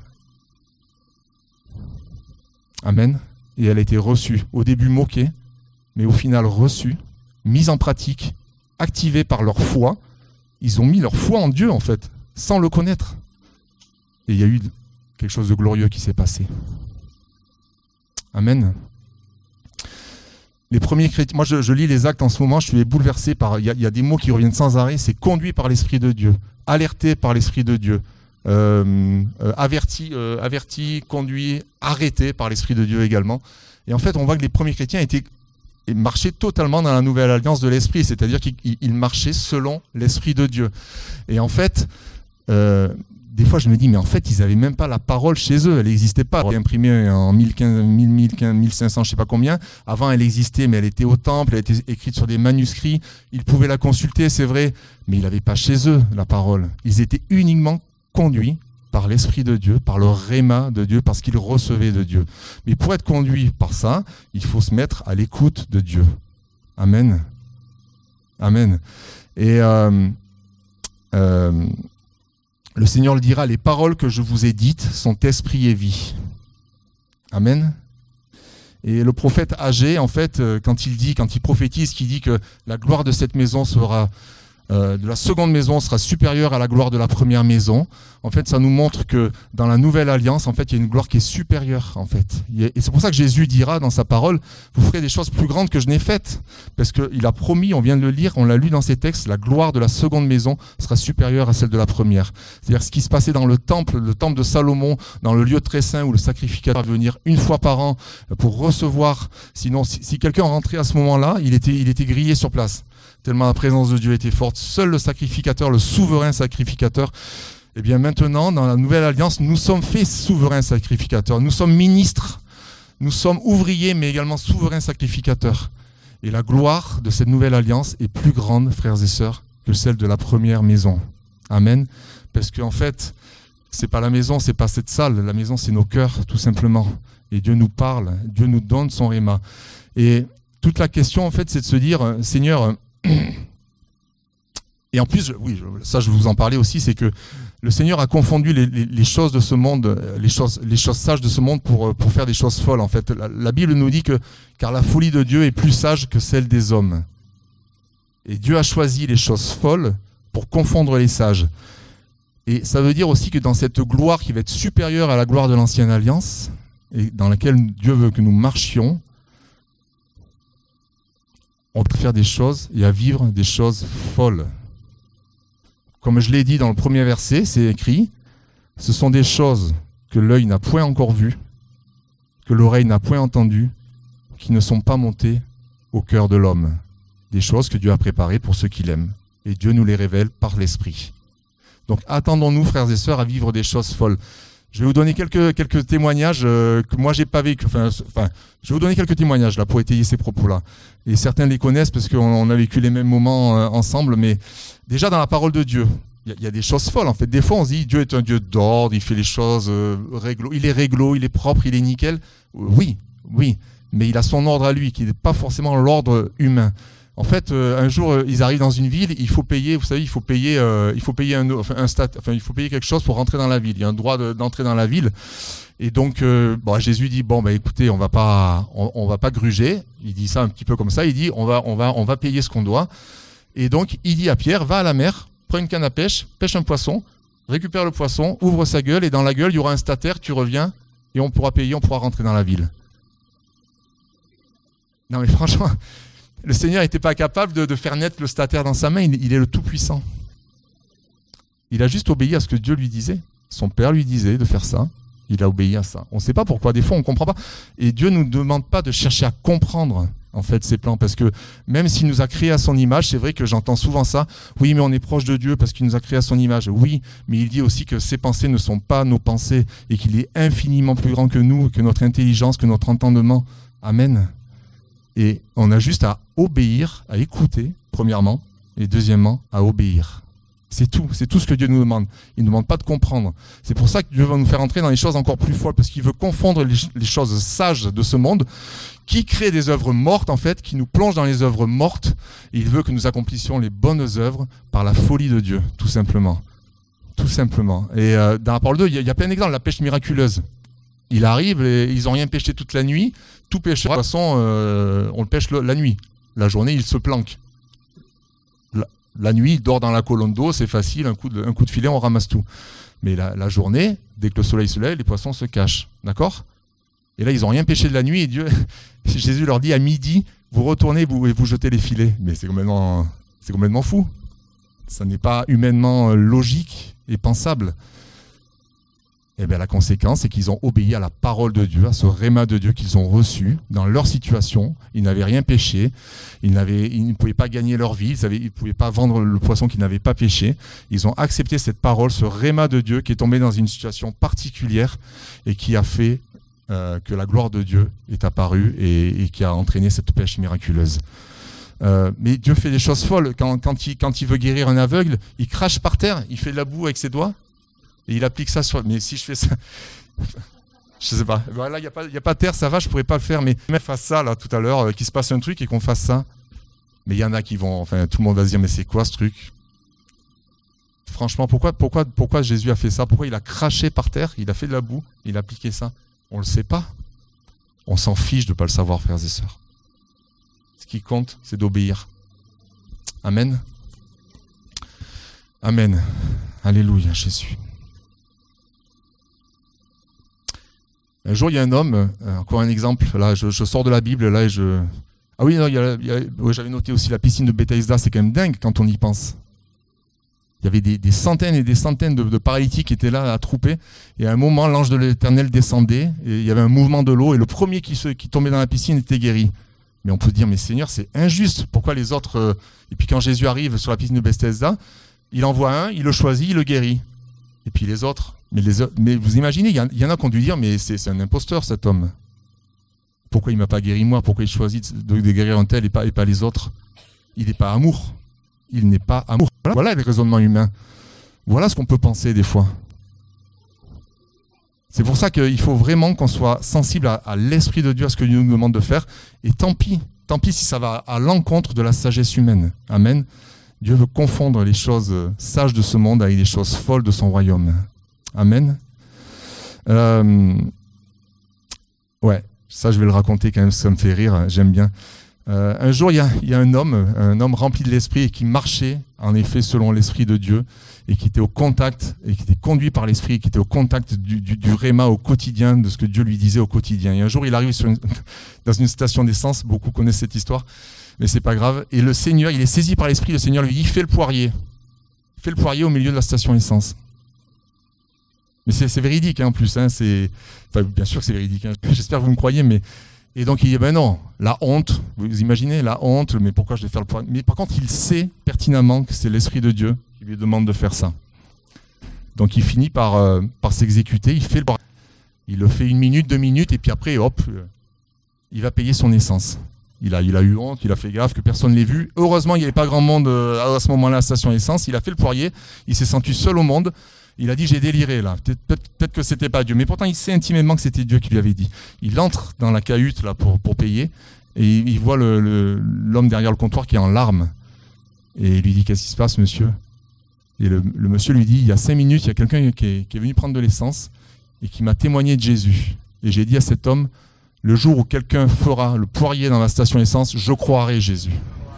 Amen. Et elle a été reçue. Au début moquée, mais au final reçue, mise en pratique, activée par leur foi. Ils ont mis leur foi en Dieu, en fait, sans le connaître. Et il y a eu quelque chose de glorieux qui s'est passé. Amen. Les premiers chrétiens, moi je, je lis les Actes en ce moment, je suis bouleversé par, il y, y a des mots qui reviennent sans arrêt, c'est conduit par l'Esprit de Dieu, alerté par l'Esprit de Dieu, euh, euh, averti, euh, averti, conduit, arrêté par l'Esprit de Dieu également. Et en fait, on voit que les premiers chrétiens étaient et marchaient totalement dans la nouvelle alliance de l'Esprit, c'est-à-dire qu'ils marchaient selon l'Esprit de Dieu. Et en fait, euh, des fois, je me dis, mais en fait, ils n'avaient même pas la parole chez eux. Elle n'existait pas. Elle est imprimée en mille quinze, mille, mille quinze, mille cinq cents, je ne sais pas combien. Avant, elle existait, mais elle était au temple. Elle était écrite sur des manuscrits. Ils pouvaient la consulter, c'est vrai. Mais ils n'avaient pas chez eux la parole. Ils étaient uniquement conduits par l'Esprit de Dieu, par le réma de Dieu, parce qu'ils recevaient de Dieu. Mais pour être conduit par ça, il faut se mettre à l'écoute de Dieu. Amen. Amen. Et... Euh, euh, le Seigneur le dira, les paroles que je vous ai dites sont esprit et vie. Amen. Et le prophète Agé, en fait, quand il dit, quand il prophétise, qu'il dit que la gloire de cette maison sera, euh, de la seconde maison sera supérieure à la gloire de la première maison. En fait, ça nous montre que dans la nouvelle alliance, en fait, il y a une gloire qui est supérieure, en fait. Et c'est pour ça que Jésus dira dans sa parole, vous ferez des choses plus grandes que je n'ai faites. Parce qu'il a promis, on vient de le lire, on l'a lu dans ses textes, la gloire de la seconde maison sera supérieure à celle de la première. C'est-à-dire ce qui se passait dans le temple, le temple de Salomon, dans le lieu très saint où le sacrificateur va venir une fois par an pour recevoir. Sinon, si, si quelqu'un rentrait à ce moment-là, il était, il était grillé sur place. Tellement la présence de Dieu était forte. Seul le sacrificateur, le souverain sacrificateur, eh bien maintenant, dans la nouvelle alliance, nous sommes faits souverains sacrificateurs. Nous sommes ministres, nous sommes ouvriers, mais également souverains sacrificateurs. Et la gloire de cette nouvelle alliance est plus grande, frères et sœurs, que celle de la première maison. Amen. Parce qu'en fait, c'est pas la maison, c'est pas cette salle. La maison, c'est nos cœurs, tout simplement. Et Dieu nous parle, Dieu nous donne son réma. Et toute la question, en fait, c'est de se dire, Seigneur... Et en plus, oui, ça je vous en parlais aussi, c'est que le Seigneur a confondu les, les, les choses de ce monde, les choses, les choses sages de ce monde pour, pour faire des choses folles. En fait, la, la Bible nous dit que car la folie de Dieu est plus sage que celle des hommes. Et Dieu a choisi les choses folles pour confondre les sages. Et ça veut dire aussi que dans cette gloire qui va être supérieure à la gloire de l'ancienne alliance, et dans laquelle Dieu veut que nous marchions, on peut faire des choses et à vivre des choses folles. Comme je l'ai dit dans le premier verset, c'est écrit, ce sont des choses que l'œil n'a point encore vues, que l'oreille n'a point entendues, qui ne sont pas montées au cœur de l'homme. Des choses que Dieu a préparées pour ceux qui l'aiment. Et Dieu nous les révèle par l'Esprit. Donc attendons-nous, frères et sœurs, à vivre des choses folles. Je vais vous donner quelques, quelques témoignages euh, que moi j'ai pas vécu. Enfin, enfin, je vais vous donner quelques témoignages là pour étayer ces propos-là. Et certains les connaissent parce qu'on on a vécu les mêmes moments euh, ensemble. Mais déjà dans la parole de Dieu, il y, y a des choses folles en fait. Des fois on se dit Dieu est un Dieu d'ordre, il fait les choses euh, réglo. Il est réglo, il est propre, il est nickel. Euh, oui, oui. Mais il a son ordre à lui qui n'est pas forcément l'ordre humain. En fait, euh, un jour, euh, ils arrivent dans une ville, il faut payer, vous savez, il faut payer, euh, il faut payer un, enfin, un stat, enfin, il faut payer quelque chose pour rentrer dans la ville. Il y a un droit de, d'entrer dans la ville. Et donc, euh, bon, Jésus dit, bon, bah, écoutez, on va pas, on, on va pas gruger. Il dit ça un petit peu comme ça. Il dit, on va, on va, on va payer ce qu'on doit. Et donc, il dit à Pierre, va à la mer, prends une canne à pêche, pêche un poisson, récupère le poisson, ouvre sa gueule, et dans la gueule, il y aura un stataire, tu reviens, et on pourra payer, on pourra rentrer dans la ville. Non, mais franchement, le Seigneur n'était pas capable de, de faire naître le stataire dans sa main, il, il est le Tout-Puissant. Il a juste obéi à ce que Dieu lui disait. Son Père lui disait de faire ça, il a obéi à ça. On ne sait pas pourquoi, des fois on ne comprend pas. Et Dieu ne nous demande pas de chercher à comprendre en fait ses plans, parce que même s'il nous a créés à son image, c'est vrai que j'entends souvent ça, oui mais on est proche de Dieu parce qu'il nous a créés à son image. Oui, mais il dit aussi que ses pensées ne sont pas nos pensées et qu'il est infiniment plus grand que nous, que notre intelligence, que notre entendement. Amen. Et on a juste à obéir, à écouter, premièrement, et deuxièmement, à obéir. C'est tout, c'est tout ce que Dieu nous demande. Il ne nous demande pas de comprendre. C'est pour ça que Dieu va nous faire entrer dans les choses encore plus folles, parce qu'il veut confondre les, les choses sages de ce monde, qui crée des œuvres mortes, en fait, qui nous plonge dans les œuvres mortes, et il veut que nous accomplissions les bonnes œuvres par la folie de Dieu, tout simplement. Tout simplement. Et euh, dans la parole de Dieu, il y, y a plein d'exemples, la pêche miraculeuse. Il arrive, et ils n'ont rien pêché toute la nuit. Tout pêcheur, de toute façon, euh, on le pêche le, la nuit. La journée, il se planque. La, la nuit, il dort dans la colonne d'eau, c'est facile, un coup, de, un coup de filet, on ramasse tout. Mais la, la journée, dès que le soleil se lève, les poissons se cachent. D'accord ? Et là, ils n'ont rien pêché de la nuit, et Dieu, Jésus leur dit à midi, vous retournez vous, et vous jetez les filets. Mais c'est complètement, c'est complètement fou. Ça n'est pas humainement logique et pensable. Et bien la conséquence, c'est qu'ils ont obéi à la parole de Dieu, à ce réma de Dieu qu'ils ont reçu dans leur situation. Ils n'avaient rien pêché, ils, n'avaient, ils ne pouvaient pas gagner leur vie, ils ne pouvaient pas vendre le poisson qu'ils n'avaient pas pêché. Ils ont accepté cette parole, ce réma de Dieu qui est tombé dans une situation particulière et qui a fait euh, que la gloire de Dieu est apparue et, et qui a entraîné cette pêche miraculeuse. Euh, mais Dieu fait des choses folles. Quand, quand, il, quand il veut guérir un aveugle, il crache par terre, il fait de la boue avec ses doigts. Et il applique ça sur... Mais si je fais ça... je sais pas. Là, il n'y a pas, y a pas de terre, ça va, je pourrais pas le faire. Mais même fasse ça, là, tout à l'heure, euh, qu'il se passe un truc et qu'on fasse ça. Mais il y en a qui vont... Enfin, tout le monde va se dire, mais c'est quoi ce truc ? Franchement, pourquoi, pourquoi, pourquoi Jésus a fait ça ? Pourquoi il a craché par terre ? Il a fait de la boue, il a appliqué ça. On le sait pas. On s'en fiche de pas le savoir, frères et sœurs. Ce qui compte, c'est d'obéir. Amen. Amen. Alléluia, Jésus. Un jour, il y a un homme, euh, encore un exemple, là, je, je sors de la Bible, là, et je... Ah oui, non, il y a, il y a, ouais, j'avais noté aussi la piscine de Bethesda, c'est quand même dingue quand on y pense. Il y avait des, des centaines et des centaines de, de paralytiques qui étaient là à trouper, et à un moment, l'ange de l'Éternel descendait, et il y avait un mouvement de l'eau, et le premier qui, se, qui tombait dans la piscine était guéri. Mais on peut se dire, mais Seigneur, c'est injuste, pourquoi les autres... Euh... Et puis quand Jésus arrive sur la piscine de Bethesda, il envoie un, il le choisit, il le guérit. Et puis les autres, mais, les, mais vous imaginez, il y, y en a qui ont dû dire, mais c'est, c'est un imposteur cet homme. Pourquoi il ne m'a pas guéri moi ? Pourquoi il choisit de, de guérir un tel et pas, et pas les autres ? Il n'est pas amour. Il n'est pas amour. Voilà, voilà les raisonnements humains. Voilà ce qu'on peut penser des fois. C'est pour ça qu'il faut vraiment qu'on soit sensible à, à l'Esprit de Dieu, à ce que Dieu nous demande de faire. Et tant pis, tant pis si ça va à l'encontre de la sagesse humaine. Amen. Dieu veut confondre les choses sages de ce monde avec les choses folles de son royaume. Amen. Euh, ouais, ça je vais le raconter quand même, ça me fait rire, j'aime bien. Euh, un jour, il y a, il y a un homme, un homme rempli de l'esprit et qui marchait, en effet, selon l'esprit de Dieu, et qui était au contact, et qui était conduit par l'esprit, et qui était au contact du, du, du réma au quotidien, de ce que Dieu lui disait au quotidien. Et un jour, il arrive sur une, dans une station d'essence, beaucoup connaissent cette histoire, mais c'est pas grave. Et le Seigneur, il est saisi par l'Esprit, le Seigneur lui dit, fais le poirier. Fais le poirier au milieu de la station essence. Mais c'est, c'est véridique hein, en plus. Hein, c'est... Enfin, bien sûr que c'est véridique. Hein. J'espère que vous me croyez. Mais... Et donc il dit, ben non, la honte, vous imaginez, la honte, mais pourquoi je vais faire le poirier ? Mais par contre, il sait pertinemment que c'est l'Esprit de Dieu qui lui demande de faire ça. Donc il finit par, euh, par s'exécuter, il fait le il le fait une minute, deux minutes, et puis après, hop, euh, il va payer son essence. Il a, il a eu honte, il a fait gaffe que personne ne l'ait vu. Heureusement, il n'y avait pas grand monde euh, à ce moment-là à la station essence. Il a fait le poirier, il s'est senti seul au monde. Il a dit, j'ai déliré là, peut-être, peut-être, peut-être que c'était pas Dieu. Mais pourtant, il sait intimement que c'était Dieu qui lui avait dit. Il entre dans la cahute là pour, pour payer, et il, il voit le, le, l'homme derrière le comptoir qui est en larmes. Et il lui dit, qu'est-ce qui se passe, monsieur? Et le, le monsieur lui dit, il y a cinq minutes, il y a quelqu'un qui est, qui est venu prendre de l'essence et qui m'a témoigné de Jésus. Et j'ai dit à cet homme, le jour où quelqu'un fera le poirier dans la station essence, je croirai Jésus.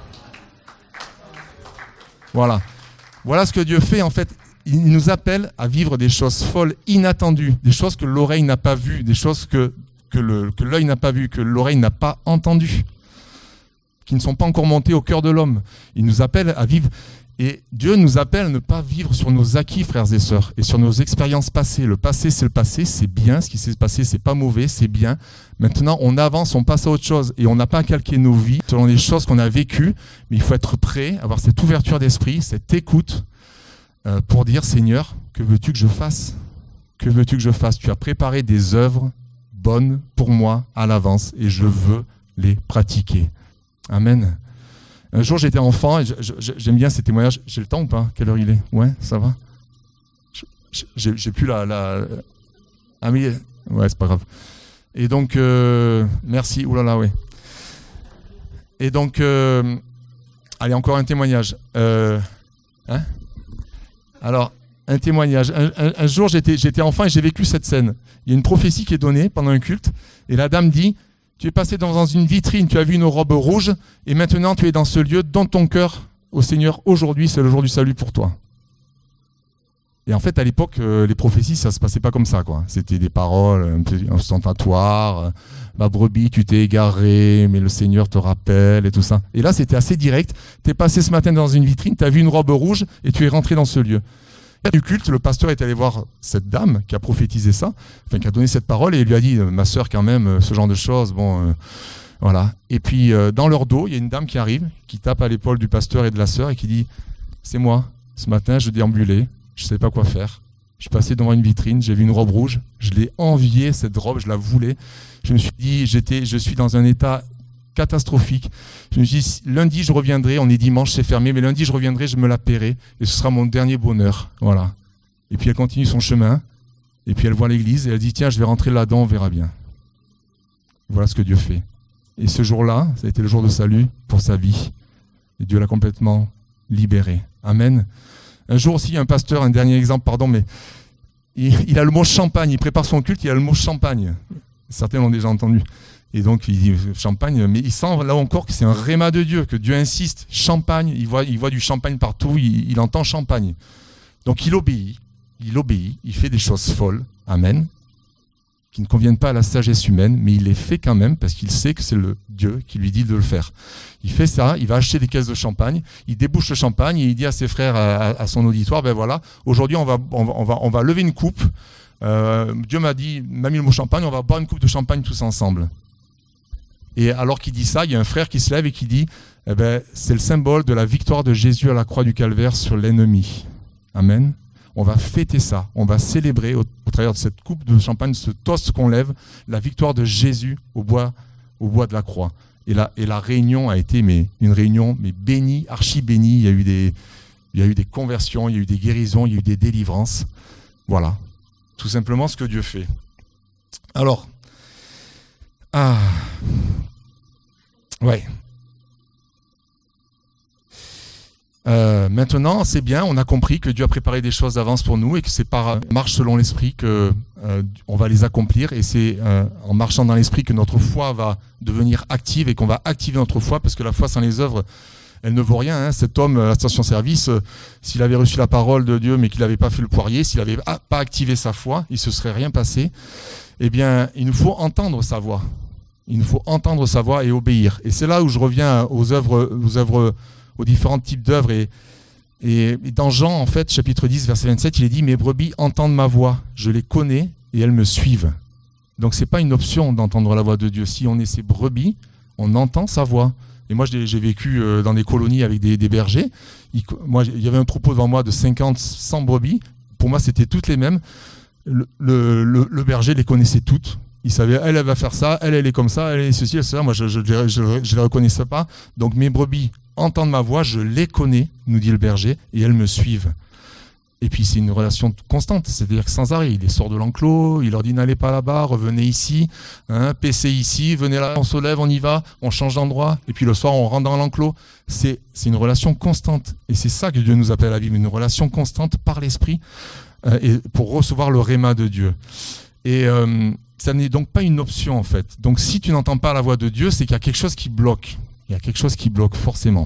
Voilà. Voilà ce que Dieu fait. En fait, il nous appelle à vivre des choses folles, inattendues, des choses que l'oreille n'a pas vues, des choses que, que, le, que l'œil n'a pas vues, que l'oreille n'a pas entendues, qui ne sont pas encore montées au cœur de l'homme. Il nous appelle à vivre. Et Dieu nous appelle à ne pas vivre sur nos acquis, frères et sœurs, et sur nos expériences passées. Le passé, c'est le passé, c'est bien. Ce qui s'est passé, c'est pas mauvais, c'est bien. Maintenant, on avance, on passe à autre chose. Et on n'a pas à calquer nos vies selon les choses qu'on a vécues. Mais il faut être prêt, avoir cette ouverture d'esprit, cette écoute, euh, pour dire, Seigneur, que veux-tu que je fasse? Que veux-tu que je fasse? Tu as préparé des œuvres bonnes pour moi à l'avance, et je veux les pratiquer. Amen. Un jour, j'étais enfant, et je, je, j'aime bien ces témoignages. J'ai le temps ou pas? Quelle heure il est? Ouais, ça va? J'ai, j'ai plus la, la... Ah mais... Ouais, c'est pas grave. Et donc, euh... merci. Ouh là là, ouais. Et donc, euh... allez, encore un témoignage. Euh... Hein? Alors, un témoignage. Un, un, un jour, j'étais, j'étais enfant et j'ai vécu cette scène. Il y a une prophétie qui est donnée pendant un culte, et la dame dit... Tu es passé dans une vitrine, tu as vu une robe rouge, et maintenant tu es dans ce lieu, dans ton cœur, au Seigneur, aujourd'hui c'est le jour du salut pour toi. Et en fait, à l'époque, euh, les prophéties, ça se passait pas comme ça, quoi. C'était des paroles un peu ostentatoires, euh, ma brebis, tu t'es égaré, mais le Seigneur te rappelle, et tout ça. Et là, c'était assez direct. Tu es passé ce matin dans une vitrine, tu as vu une robe rouge, et tu es rentré dans ce lieu. Du culte, le pasteur est allé voir cette dame qui a prophétisé ça, enfin qui a donné cette parole, et il lui a dit, ma sœur quand même, ce genre de choses, bon, euh, voilà. Et puis euh, dans leur dos, il y a une dame qui arrive, qui tape à l'épaule du pasteur et de la sœur et qui dit, c'est moi. Ce matin, je déambulais, je ne savais pas quoi faire. Je suis passé devant une vitrine, j'ai vu une robe rouge, je l'ai enviée cette robe, je la voulais. Je me suis dit, j'étais, je suis dans un état catastrophique. Je me suis dit, lundi je reviendrai, on est dimanche, c'est fermé, mais lundi je reviendrai, je me la paierai, et ce sera mon dernier bonheur. Voilà. Et puis elle continue son chemin, et puis elle voit l'église, et elle dit, tiens, je vais rentrer là-dedans, on verra bien. Voilà ce que Dieu fait. Et ce jour-là, ça a été le jour de salut pour sa vie. Et Dieu l'a complètement libéré. Amen. Un jour aussi, il y a un pasteur, un dernier exemple, pardon, mais il, il a le mot champagne, il prépare son culte, il a le mot champagne. Certains l'ont déjà entendu. Et donc, il dit champagne, mais il sent là encore que c'est un réma de Dieu, que Dieu insiste. Champagne, il voit, il voit du champagne partout, il, il entend champagne. Donc, il obéit, il obéit, il fait des choses folles, amen, qui ne conviennent pas à la sagesse humaine, mais il les fait quand même parce qu'il sait que c'est le Dieu qui lui dit de le faire. Il fait ça, il va acheter des caisses de champagne, il débouche le champagne et il dit à ses frères, à, à son auditoire, ben voilà, aujourd'hui on va, on va, on va, on va lever une coupe. Euh, Dieu m'a dit, m'a mis le mot champagne, on va boire une coupe de champagne tous ensemble. Et alors qu'il dit ça, il y a un frère qui se lève et qui dit, eh ben, c'est le symbole de la victoire de Jésus à la croix du Calvaire sur l'ennemi. Amen. On va fêter ça, on va célébrer au, au travers de cette coupe de champagne, ce toast qu'on lève, la victoire de Jésus au bois, au bois de la croix. Et la, et la réunion a été mais, une réunion mais bénie, archi bénie. Il y a eu des, il y a eu des conversions, il y a eu des guérisons, il y a eu des délivrances. Voilà, tout simplement ce que Dieu fait. Alors, ah, ouais. Euh, maintenant, c'est bien, on a compris que Dieu a préparé des choses d'avance pour nous et que c'est par marche selon l'esprit que euh, on va les accomplir, et c'est euh, en marchant dans l'esprit que notre foi va devenir active et qu'on va activer notre foi, parce que la foi sans les œuvres, elle ne vaut rien. Hein. Cet homme à la station-service, euh, s'il avait reçu la parole de Dieu mais qu'il n'avait pas fait le poirier, s'il n'avait pas activé sa foi, il ne se serait rien passé. Eh bien, il nous faut entendre sa voix. Il nous faut entendre sa voix et obéir. Et c'est là où je reviens aux œuvres, aux œuvres, aux différents types d'œuvres. Et, et, et dans Jean, en fait, chapitre dix, verset vingt-sept, il est dit, mes brebis entendent ma voix, je les connais et elles me suivent. Donc c'est pas une option d'entendre la voix de Dieu. Si on est ses brebis, on entend sa voix. Et moi, j'ai, j'ai vécu dans des colonies avec des, des bergers. Il, moi, il y avait un troupeau devant moi de cinquante, cent brebis. pour moi, c'était toutes les mêmes. Le, le, le, le berger les connaissait toutes. Il savait, elle, elle va faire ça, elle, elle est comme ça, elle est ceci, elle, ça. Moi, je ne je, je, je les reconnaissais pas. Donc, mes brebis entendent ma voix, je les connais, nous dit le berger, et elles me suivent. Et puis, c'est une relation constante, c'est-à-dire que sans arrêt, il les sort de l'enclos, il leur dit n'allez pas là-bas, revenez ici, hein, paissez ici, venez là, on se lève, on y va, on change d'endroit, et puis le soir, on rentre dans l'enclos. C'est, c'est une relation constante. Et c'est ça que Dieu nous appelle à vivre, une relation constante par l'Esprit, euh, et pour recevoir le réma de Dieu. Et euh, ça n'est donc pas une option, en fait. Donc, si tu n'entends pas la voix de Dieu, c'est qu'il y a quelque chose qui bloque. Il y a quelque chose qui bloque, forcément.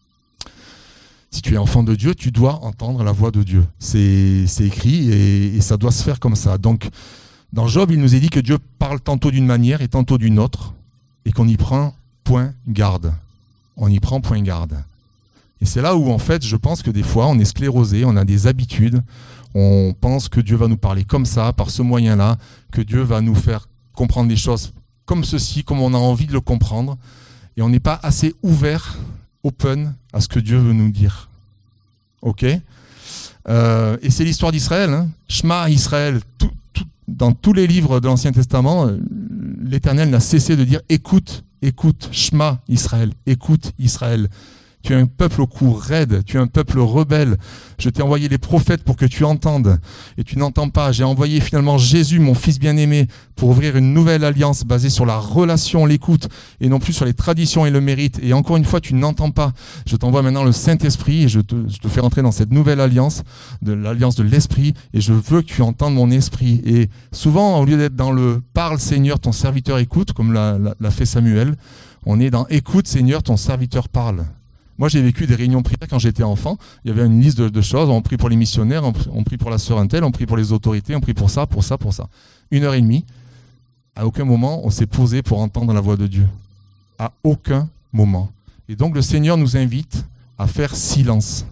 Si tu es enfant de Dieu, tu dois entendre la voix de Dieu. C'est, c'est écrit et, et ça doit se faire comme ça. Donc, dans Job, il nous est dit que Dieu parle tantôt d'une manière et tantôt d'une autre et qu'on y prend point garde. On y prend point garde. Et c'est là où, en fait, je pense que des fois, on est sclérosé, on a des habitudes, on pense que Dieu va nous parler comme ça, par ce moyen-là, que Dieu va nous faire comprendre des choses comme ceci, comme on a envie de le comprendre, et on n'est pas assez ouvert, open, à ce que Dieu veut nous dire. Ok ? euh, Et c'est l'histoire d'Israël. Hein. Shema Israël, tout, tout, dans tous les livres de l'Ancien Testament, l'Éternel n'a cessé de dire « Écoute, écoute, Shema Israël, écoute Israël ». Tu es un peuple au cou raide, tu es un peuple rebelle. Je t'ai envoyé les prophètes pour que tu entendes et tu n'entends pas. J'ai envoyé finalement Jésus, mon fils bien-aimé, pour ouvrir une nouvelle alliance basée sur la relation, l'écoute et non plus sur les traditions et le mérite. Et encore une fois, tu n'entends pas. Je t'envoie maintenant le Saint-Esprit et je te, je te fais rentrer dans cette nouvelle alliance, de l'alliance de l'Esprit, et je veux que tu entendes mon esprit. Et souvent, au lieu d'être dans le « Parle Seigneur, ton serviteur écoute », comme l'a, l'a, l'a fait Samuel, on est dans « Écoute Seigneur, ton serviteur parle ». Moi, j'ai vécu des réunions prières quand j'étais enfant. Il y avait une liste de, de choses. On prie pour les missionnaires, on, on prie pour la sœur Intel, on prie pour les autorités, on prie pour ça, pour ça, pour ça. Une heure et demie. À aucun moment, on s'est posé pour entendre la voix de Dieu. À aucun moment. Et donc, le Seigneur nous invite à faire silence.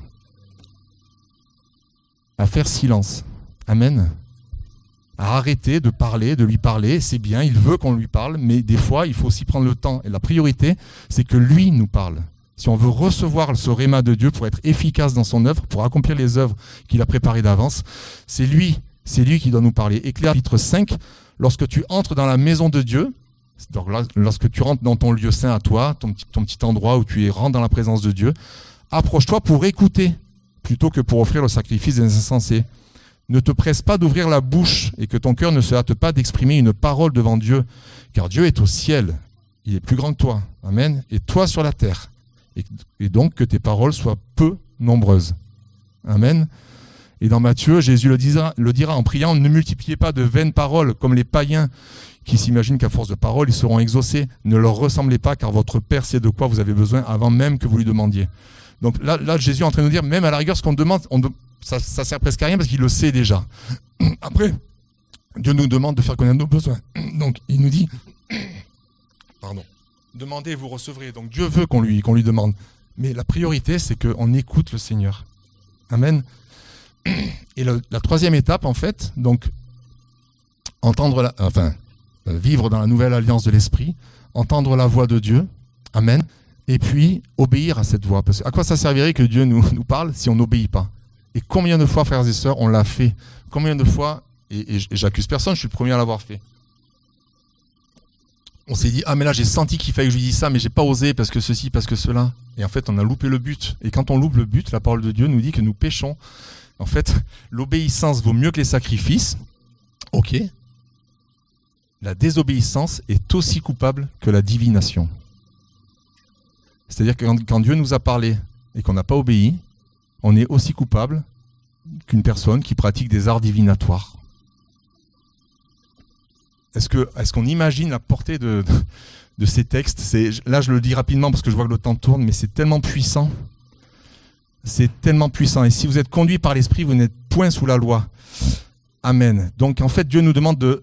À faire silence. Amen. À arrêter de parler, de lui parler. C'est bien, il veut qu'on lui parle, mais des fois, il faut aussi prendre le temps. Et la priorité, c'est que lui nous parle. Si on veut recevoir ce réma de Dieu pour être efficace dans son œuvre, pour accomplir les œuvres qu'il a préparées d'avance, c'est lui, c'est lui qui doit nous parler. Éclair chapitre cinq, lorsque tu entres dans la maison de Dieu, donc là, lorsque tu rentres dans ton lieu saint à toi, ton petit, ton petit endroit où tu es, rentres dans la présence de Dieu, approche-toi pour écouter, plutôt que pour offrir le sacrifice des insensés. Ne te presse pas d'ouvrir la bouche et que ton cœur ne se hâte pas d'exprimer une parole devant Dieu, car Dieu est au ciel, il est plus grand que toi, amen, et toi sur la terre. Et donc que tes paroles soient peu nombreuses. Amen. Et dans Matthieu, Jésus le dira, le dira en priant, ne multipliez pas de vaines paroles comme les païens qui s'imaginent qu'à force de paroles, ils seront exaucés. Ne leur ressemblez pas, car votre Père sait de quoi vous avez besoin avant même que vous lui demandiez. Donc là, là Jésus est en train de nous dire, même à la rigueur, ce qu'on demande, on de, ça, ça sert presque à rien parce qu'il le sait déjà. Après, Dieu nous demande de faire connaître nos besoins. Donc il nous dit, pardon. Demandez et vous recevrez. Donc Dieu veut qu'on lui, qu'on lui demande. Mais la priorité, c'est qu'on écoute le Seigneur. Amen. Et le, la troisième étape, en fait, donc, entendre la, enfin, vivre dans la nouvelle alliance de l'Esprit, entendre la voix de Dieu. Amen. Et puis, obéir à cette voix. Parce que à quoi ça servirait que Dieu nous, nous parle si on n'obéit pas? Et combien de fois, frères et sœurs, on l'a fait? Combien de fois, et, et, et j'accuse personne, je suis le premier à l'avoir fait. On s'est dit, ah mais là j'ai senti qu'il fallait que je lui dise ça, mais j'ai pas osé parce que ceci, parce que cela. Et en fait, on a loupé le but. Et quand on loupe le but, la parole de Dieu nous dit que nous péchons. En fait, l'obéissance vaut mieux que les sacrifices. Ok. La désobéissance est aussi coupable que la divination. C'est-à-dire que quand, quand Dieu nous a parlé et qu'on n'a pas obéi, on est aussi coupable qu'une personne qui pratique des arts divinatoires. Est-ce que, est-ce qu'on imagine la portée de, de, de ces textes? C'est, là, je le dis rapidement parce que je vois que le temps tourne, mais c'est tellement puissant. C'est tellement puissant. Et si vous êtes conduit par l'Esprit, vous n'êtes point sous la loi. Amen. Donc, en fait, Dieu nous demande de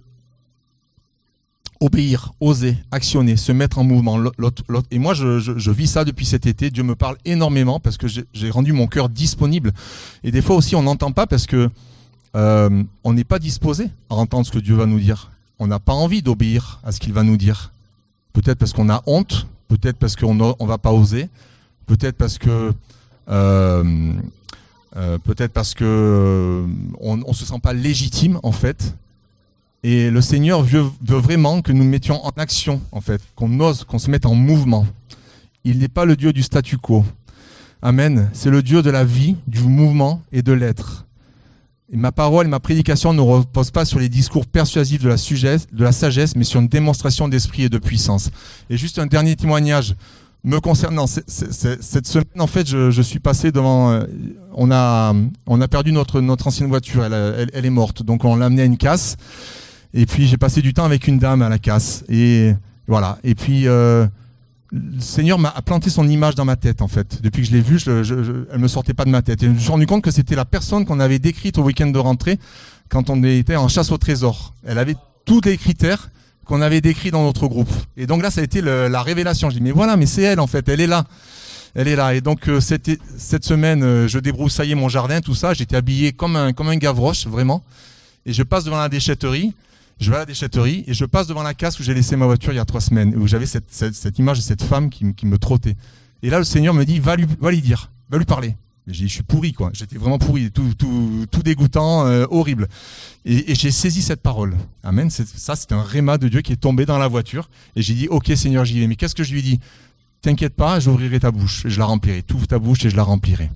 obéir, oser, actionner, se mettre en mouvement. L'autre, l'autre. Et moi, je, je, je vis ça depuis cet été. Dieu me parle énormément parce que j'ai, j'ai rendu mon cœur disponible. Et des fois aussi, on n'entend pas parce que euh, on n'est pas disposé à entendre ce que Dieu va nous dire. On n'a pas envie d'obéir à ce qu'il va nous dire. Peut-être parce qu'on a honte, peut-être parce qu'on ne va pas oser, peut-être parce que euh, Euh, peut-être parce que euh, on ne se sent pas légitime en fait. Et le Seigneur veut, veut vraiment que nous mettions en action en fait, qu'on ose, qu'on se mette en mouvement. Il n'est pas le Dieu du statu quo. Amen. C'est le Dieu de la vie, du mouvement et de l'être. Et ma parole et ma prédication ne reposent pas sur les discours persuasifs de la, sagesse, de la sagesse, mais sur une démonstration d'esprit et de puissance. Et juste un dernier témoignage me concernant. C'est, c'est, c'est, cette semaine, en fait, je, je suis passé devant... Euh, on, a, on a perdu notre, notre ancienne voiture, elle, elle, elle est morte. Donc on l'a amenée à une casse. Et puis j'ai passé du temps avec une dame à la casse. Et voilà. Et puis... Euh, le Seigneur m'a planté son image dans ma tête en fait. Depuis que je l'ai vue, je, je, je, elle me sortait pas de ma tête. Et je me suis rendu compte que c'était la personne qu'on avait décrite au week-end de rentrée quand on était en chasse au trésor. Elle avait tous les critères qu'on avait décrits dans notre groupe. Et donc là, ça a été le, la révélation. Je dis mais voilà, mais c'est elle en fait. Elle est là. Elle est là. Et donc euh, cette, cette semaine, euh, je débroussaillais mon jardin, tout ça. J'étais habillé comme un, comme un Gavroche, vraiment. Et je passe devant la déchetterie. Je vais à la déchetterie et je passe devant la casse où j'ai laissé ma voiture il y a trois semaines, où j'avais cette, cette, cette image de cette femme qui, qui me trottait. Et là, le Seigneur me dit, va lui, va lui dire, va lui parler. Mais j'ai dit, je suis pourri, quoi. J'étais vraiment pourri, tout, tout, tout dégoûtant, euh, horrible. Et, et j'ai saisi cette parole. Amen. C'est, ça, c'est un réma de Dieu qui est tombé dans la voiture. Et j'ai dit, ok, Seigneur, j'y vais. Mais qu'est-ce que je lui dis? T'inquiète pas, j'ouvrirai ta bouche et je la remplirai. T'ouvres ta bouche et je la remplirai.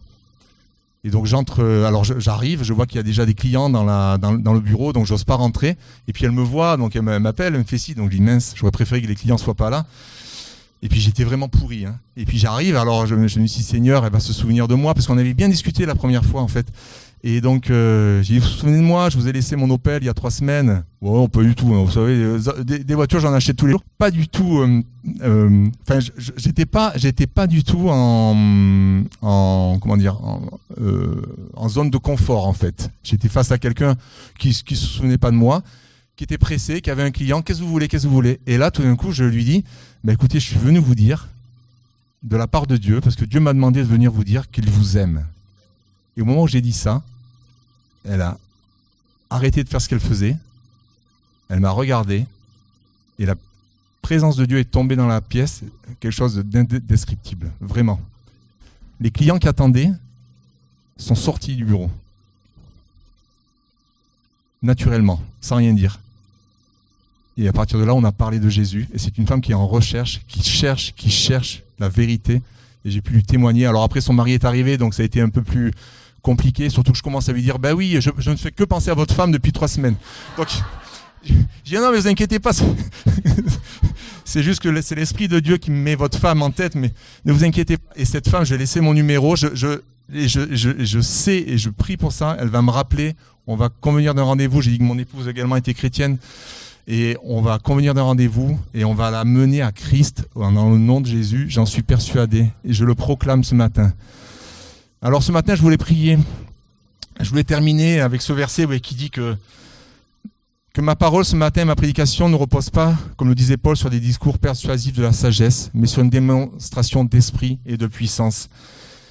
Et donc j'entre, alors j'arrive, je vois qu'il y a déjà des clients dans, la, dans, dans le bureau, donc j'ose pas rentrer. Et puis elle me voit, donc elle m'appelle, elle me fait si, donc je dis mince, j'aurais préféré que les clients soient pas là. Et puis j'étais vraiment pourri. Hein. Et puis j'arrive, alors je, je me suis dit Seigneur, elle va se souvenir de moi, parce qu'on avait bien discuté la première fois en fait. Et donc euh, j'ai dit, vous vous souvenez de moi, je vous ai laissé mon Opel il y a trois semaines. Ouais, pas du tout, hein. Vous savez, euh, des, des voitures j'en achète tous les jours. Pas du tout, enfin euh, euh, j'étais pas, j'étais pas du tout en, en comment dire, en, euh, en zone de confort en fait. J'étais face à quelqu'un qui, qui se souvenait pas de moi, qui était pressé, qui avait un client, qu'est-ce que vous voulez, qu'est-ce que vous voulez. Et là tout d'un coup je lui dis, bah, écoutez, je suis venu vous dire, de la part de Dieu, parce que Dieu m'a demandé de venir vous dire qu'il vous aime. Et au moment où j'ai dit ça, elle a arrêté de faire ce qu'elle faisait, elle m'a regardé, et la présence de Dieu est tombée dans la pièce, quelque chose d'indescriptible, vraiment. Les clients qui attendaient sont sortis du bureau, naturellement, sans rien dire. Et à partir de là, on a parlé de Jésus, et c'est une femme qui est en recherche, qui cherche, qui cherche la vérité, et j'ai pu lui témoigner. Alors après, son mari est arrivé, donc ça a été un peu plus compliqué, surtout que je commence à lui dire, bah oui, je, je ne fais que penser à votre femme depuis trois semaines. Donc, je dis, non, mais vous inquiétez pas, c'est juste que c'est l'Esprit de Dieu qui met votre femme en tête, mais ne vous inquiétez pas. Et cette femme, j'ai laissé mon numéro, je, je, et je, je, je sais et je prie pour ça, elle va me rappeler, on va convenir d'un rendez-vous, j'ai dit que mon épouse également était chrétienne, et on va convenir d'un rendez-vous, et on va la mener à Christ, dans le nom de Jésus, j'en suis persuadé, et je le proclame ce matin. Alors ce matin, je voulais prier. Je voulais terminer avec ce verset ouais, qui dit que, que ma parole ce matin, ma prédication ne repose pas, comme le disait Paul, sur des discours persuasifs de la sagesse, mais sur une démonstration d'esprit et de puissance.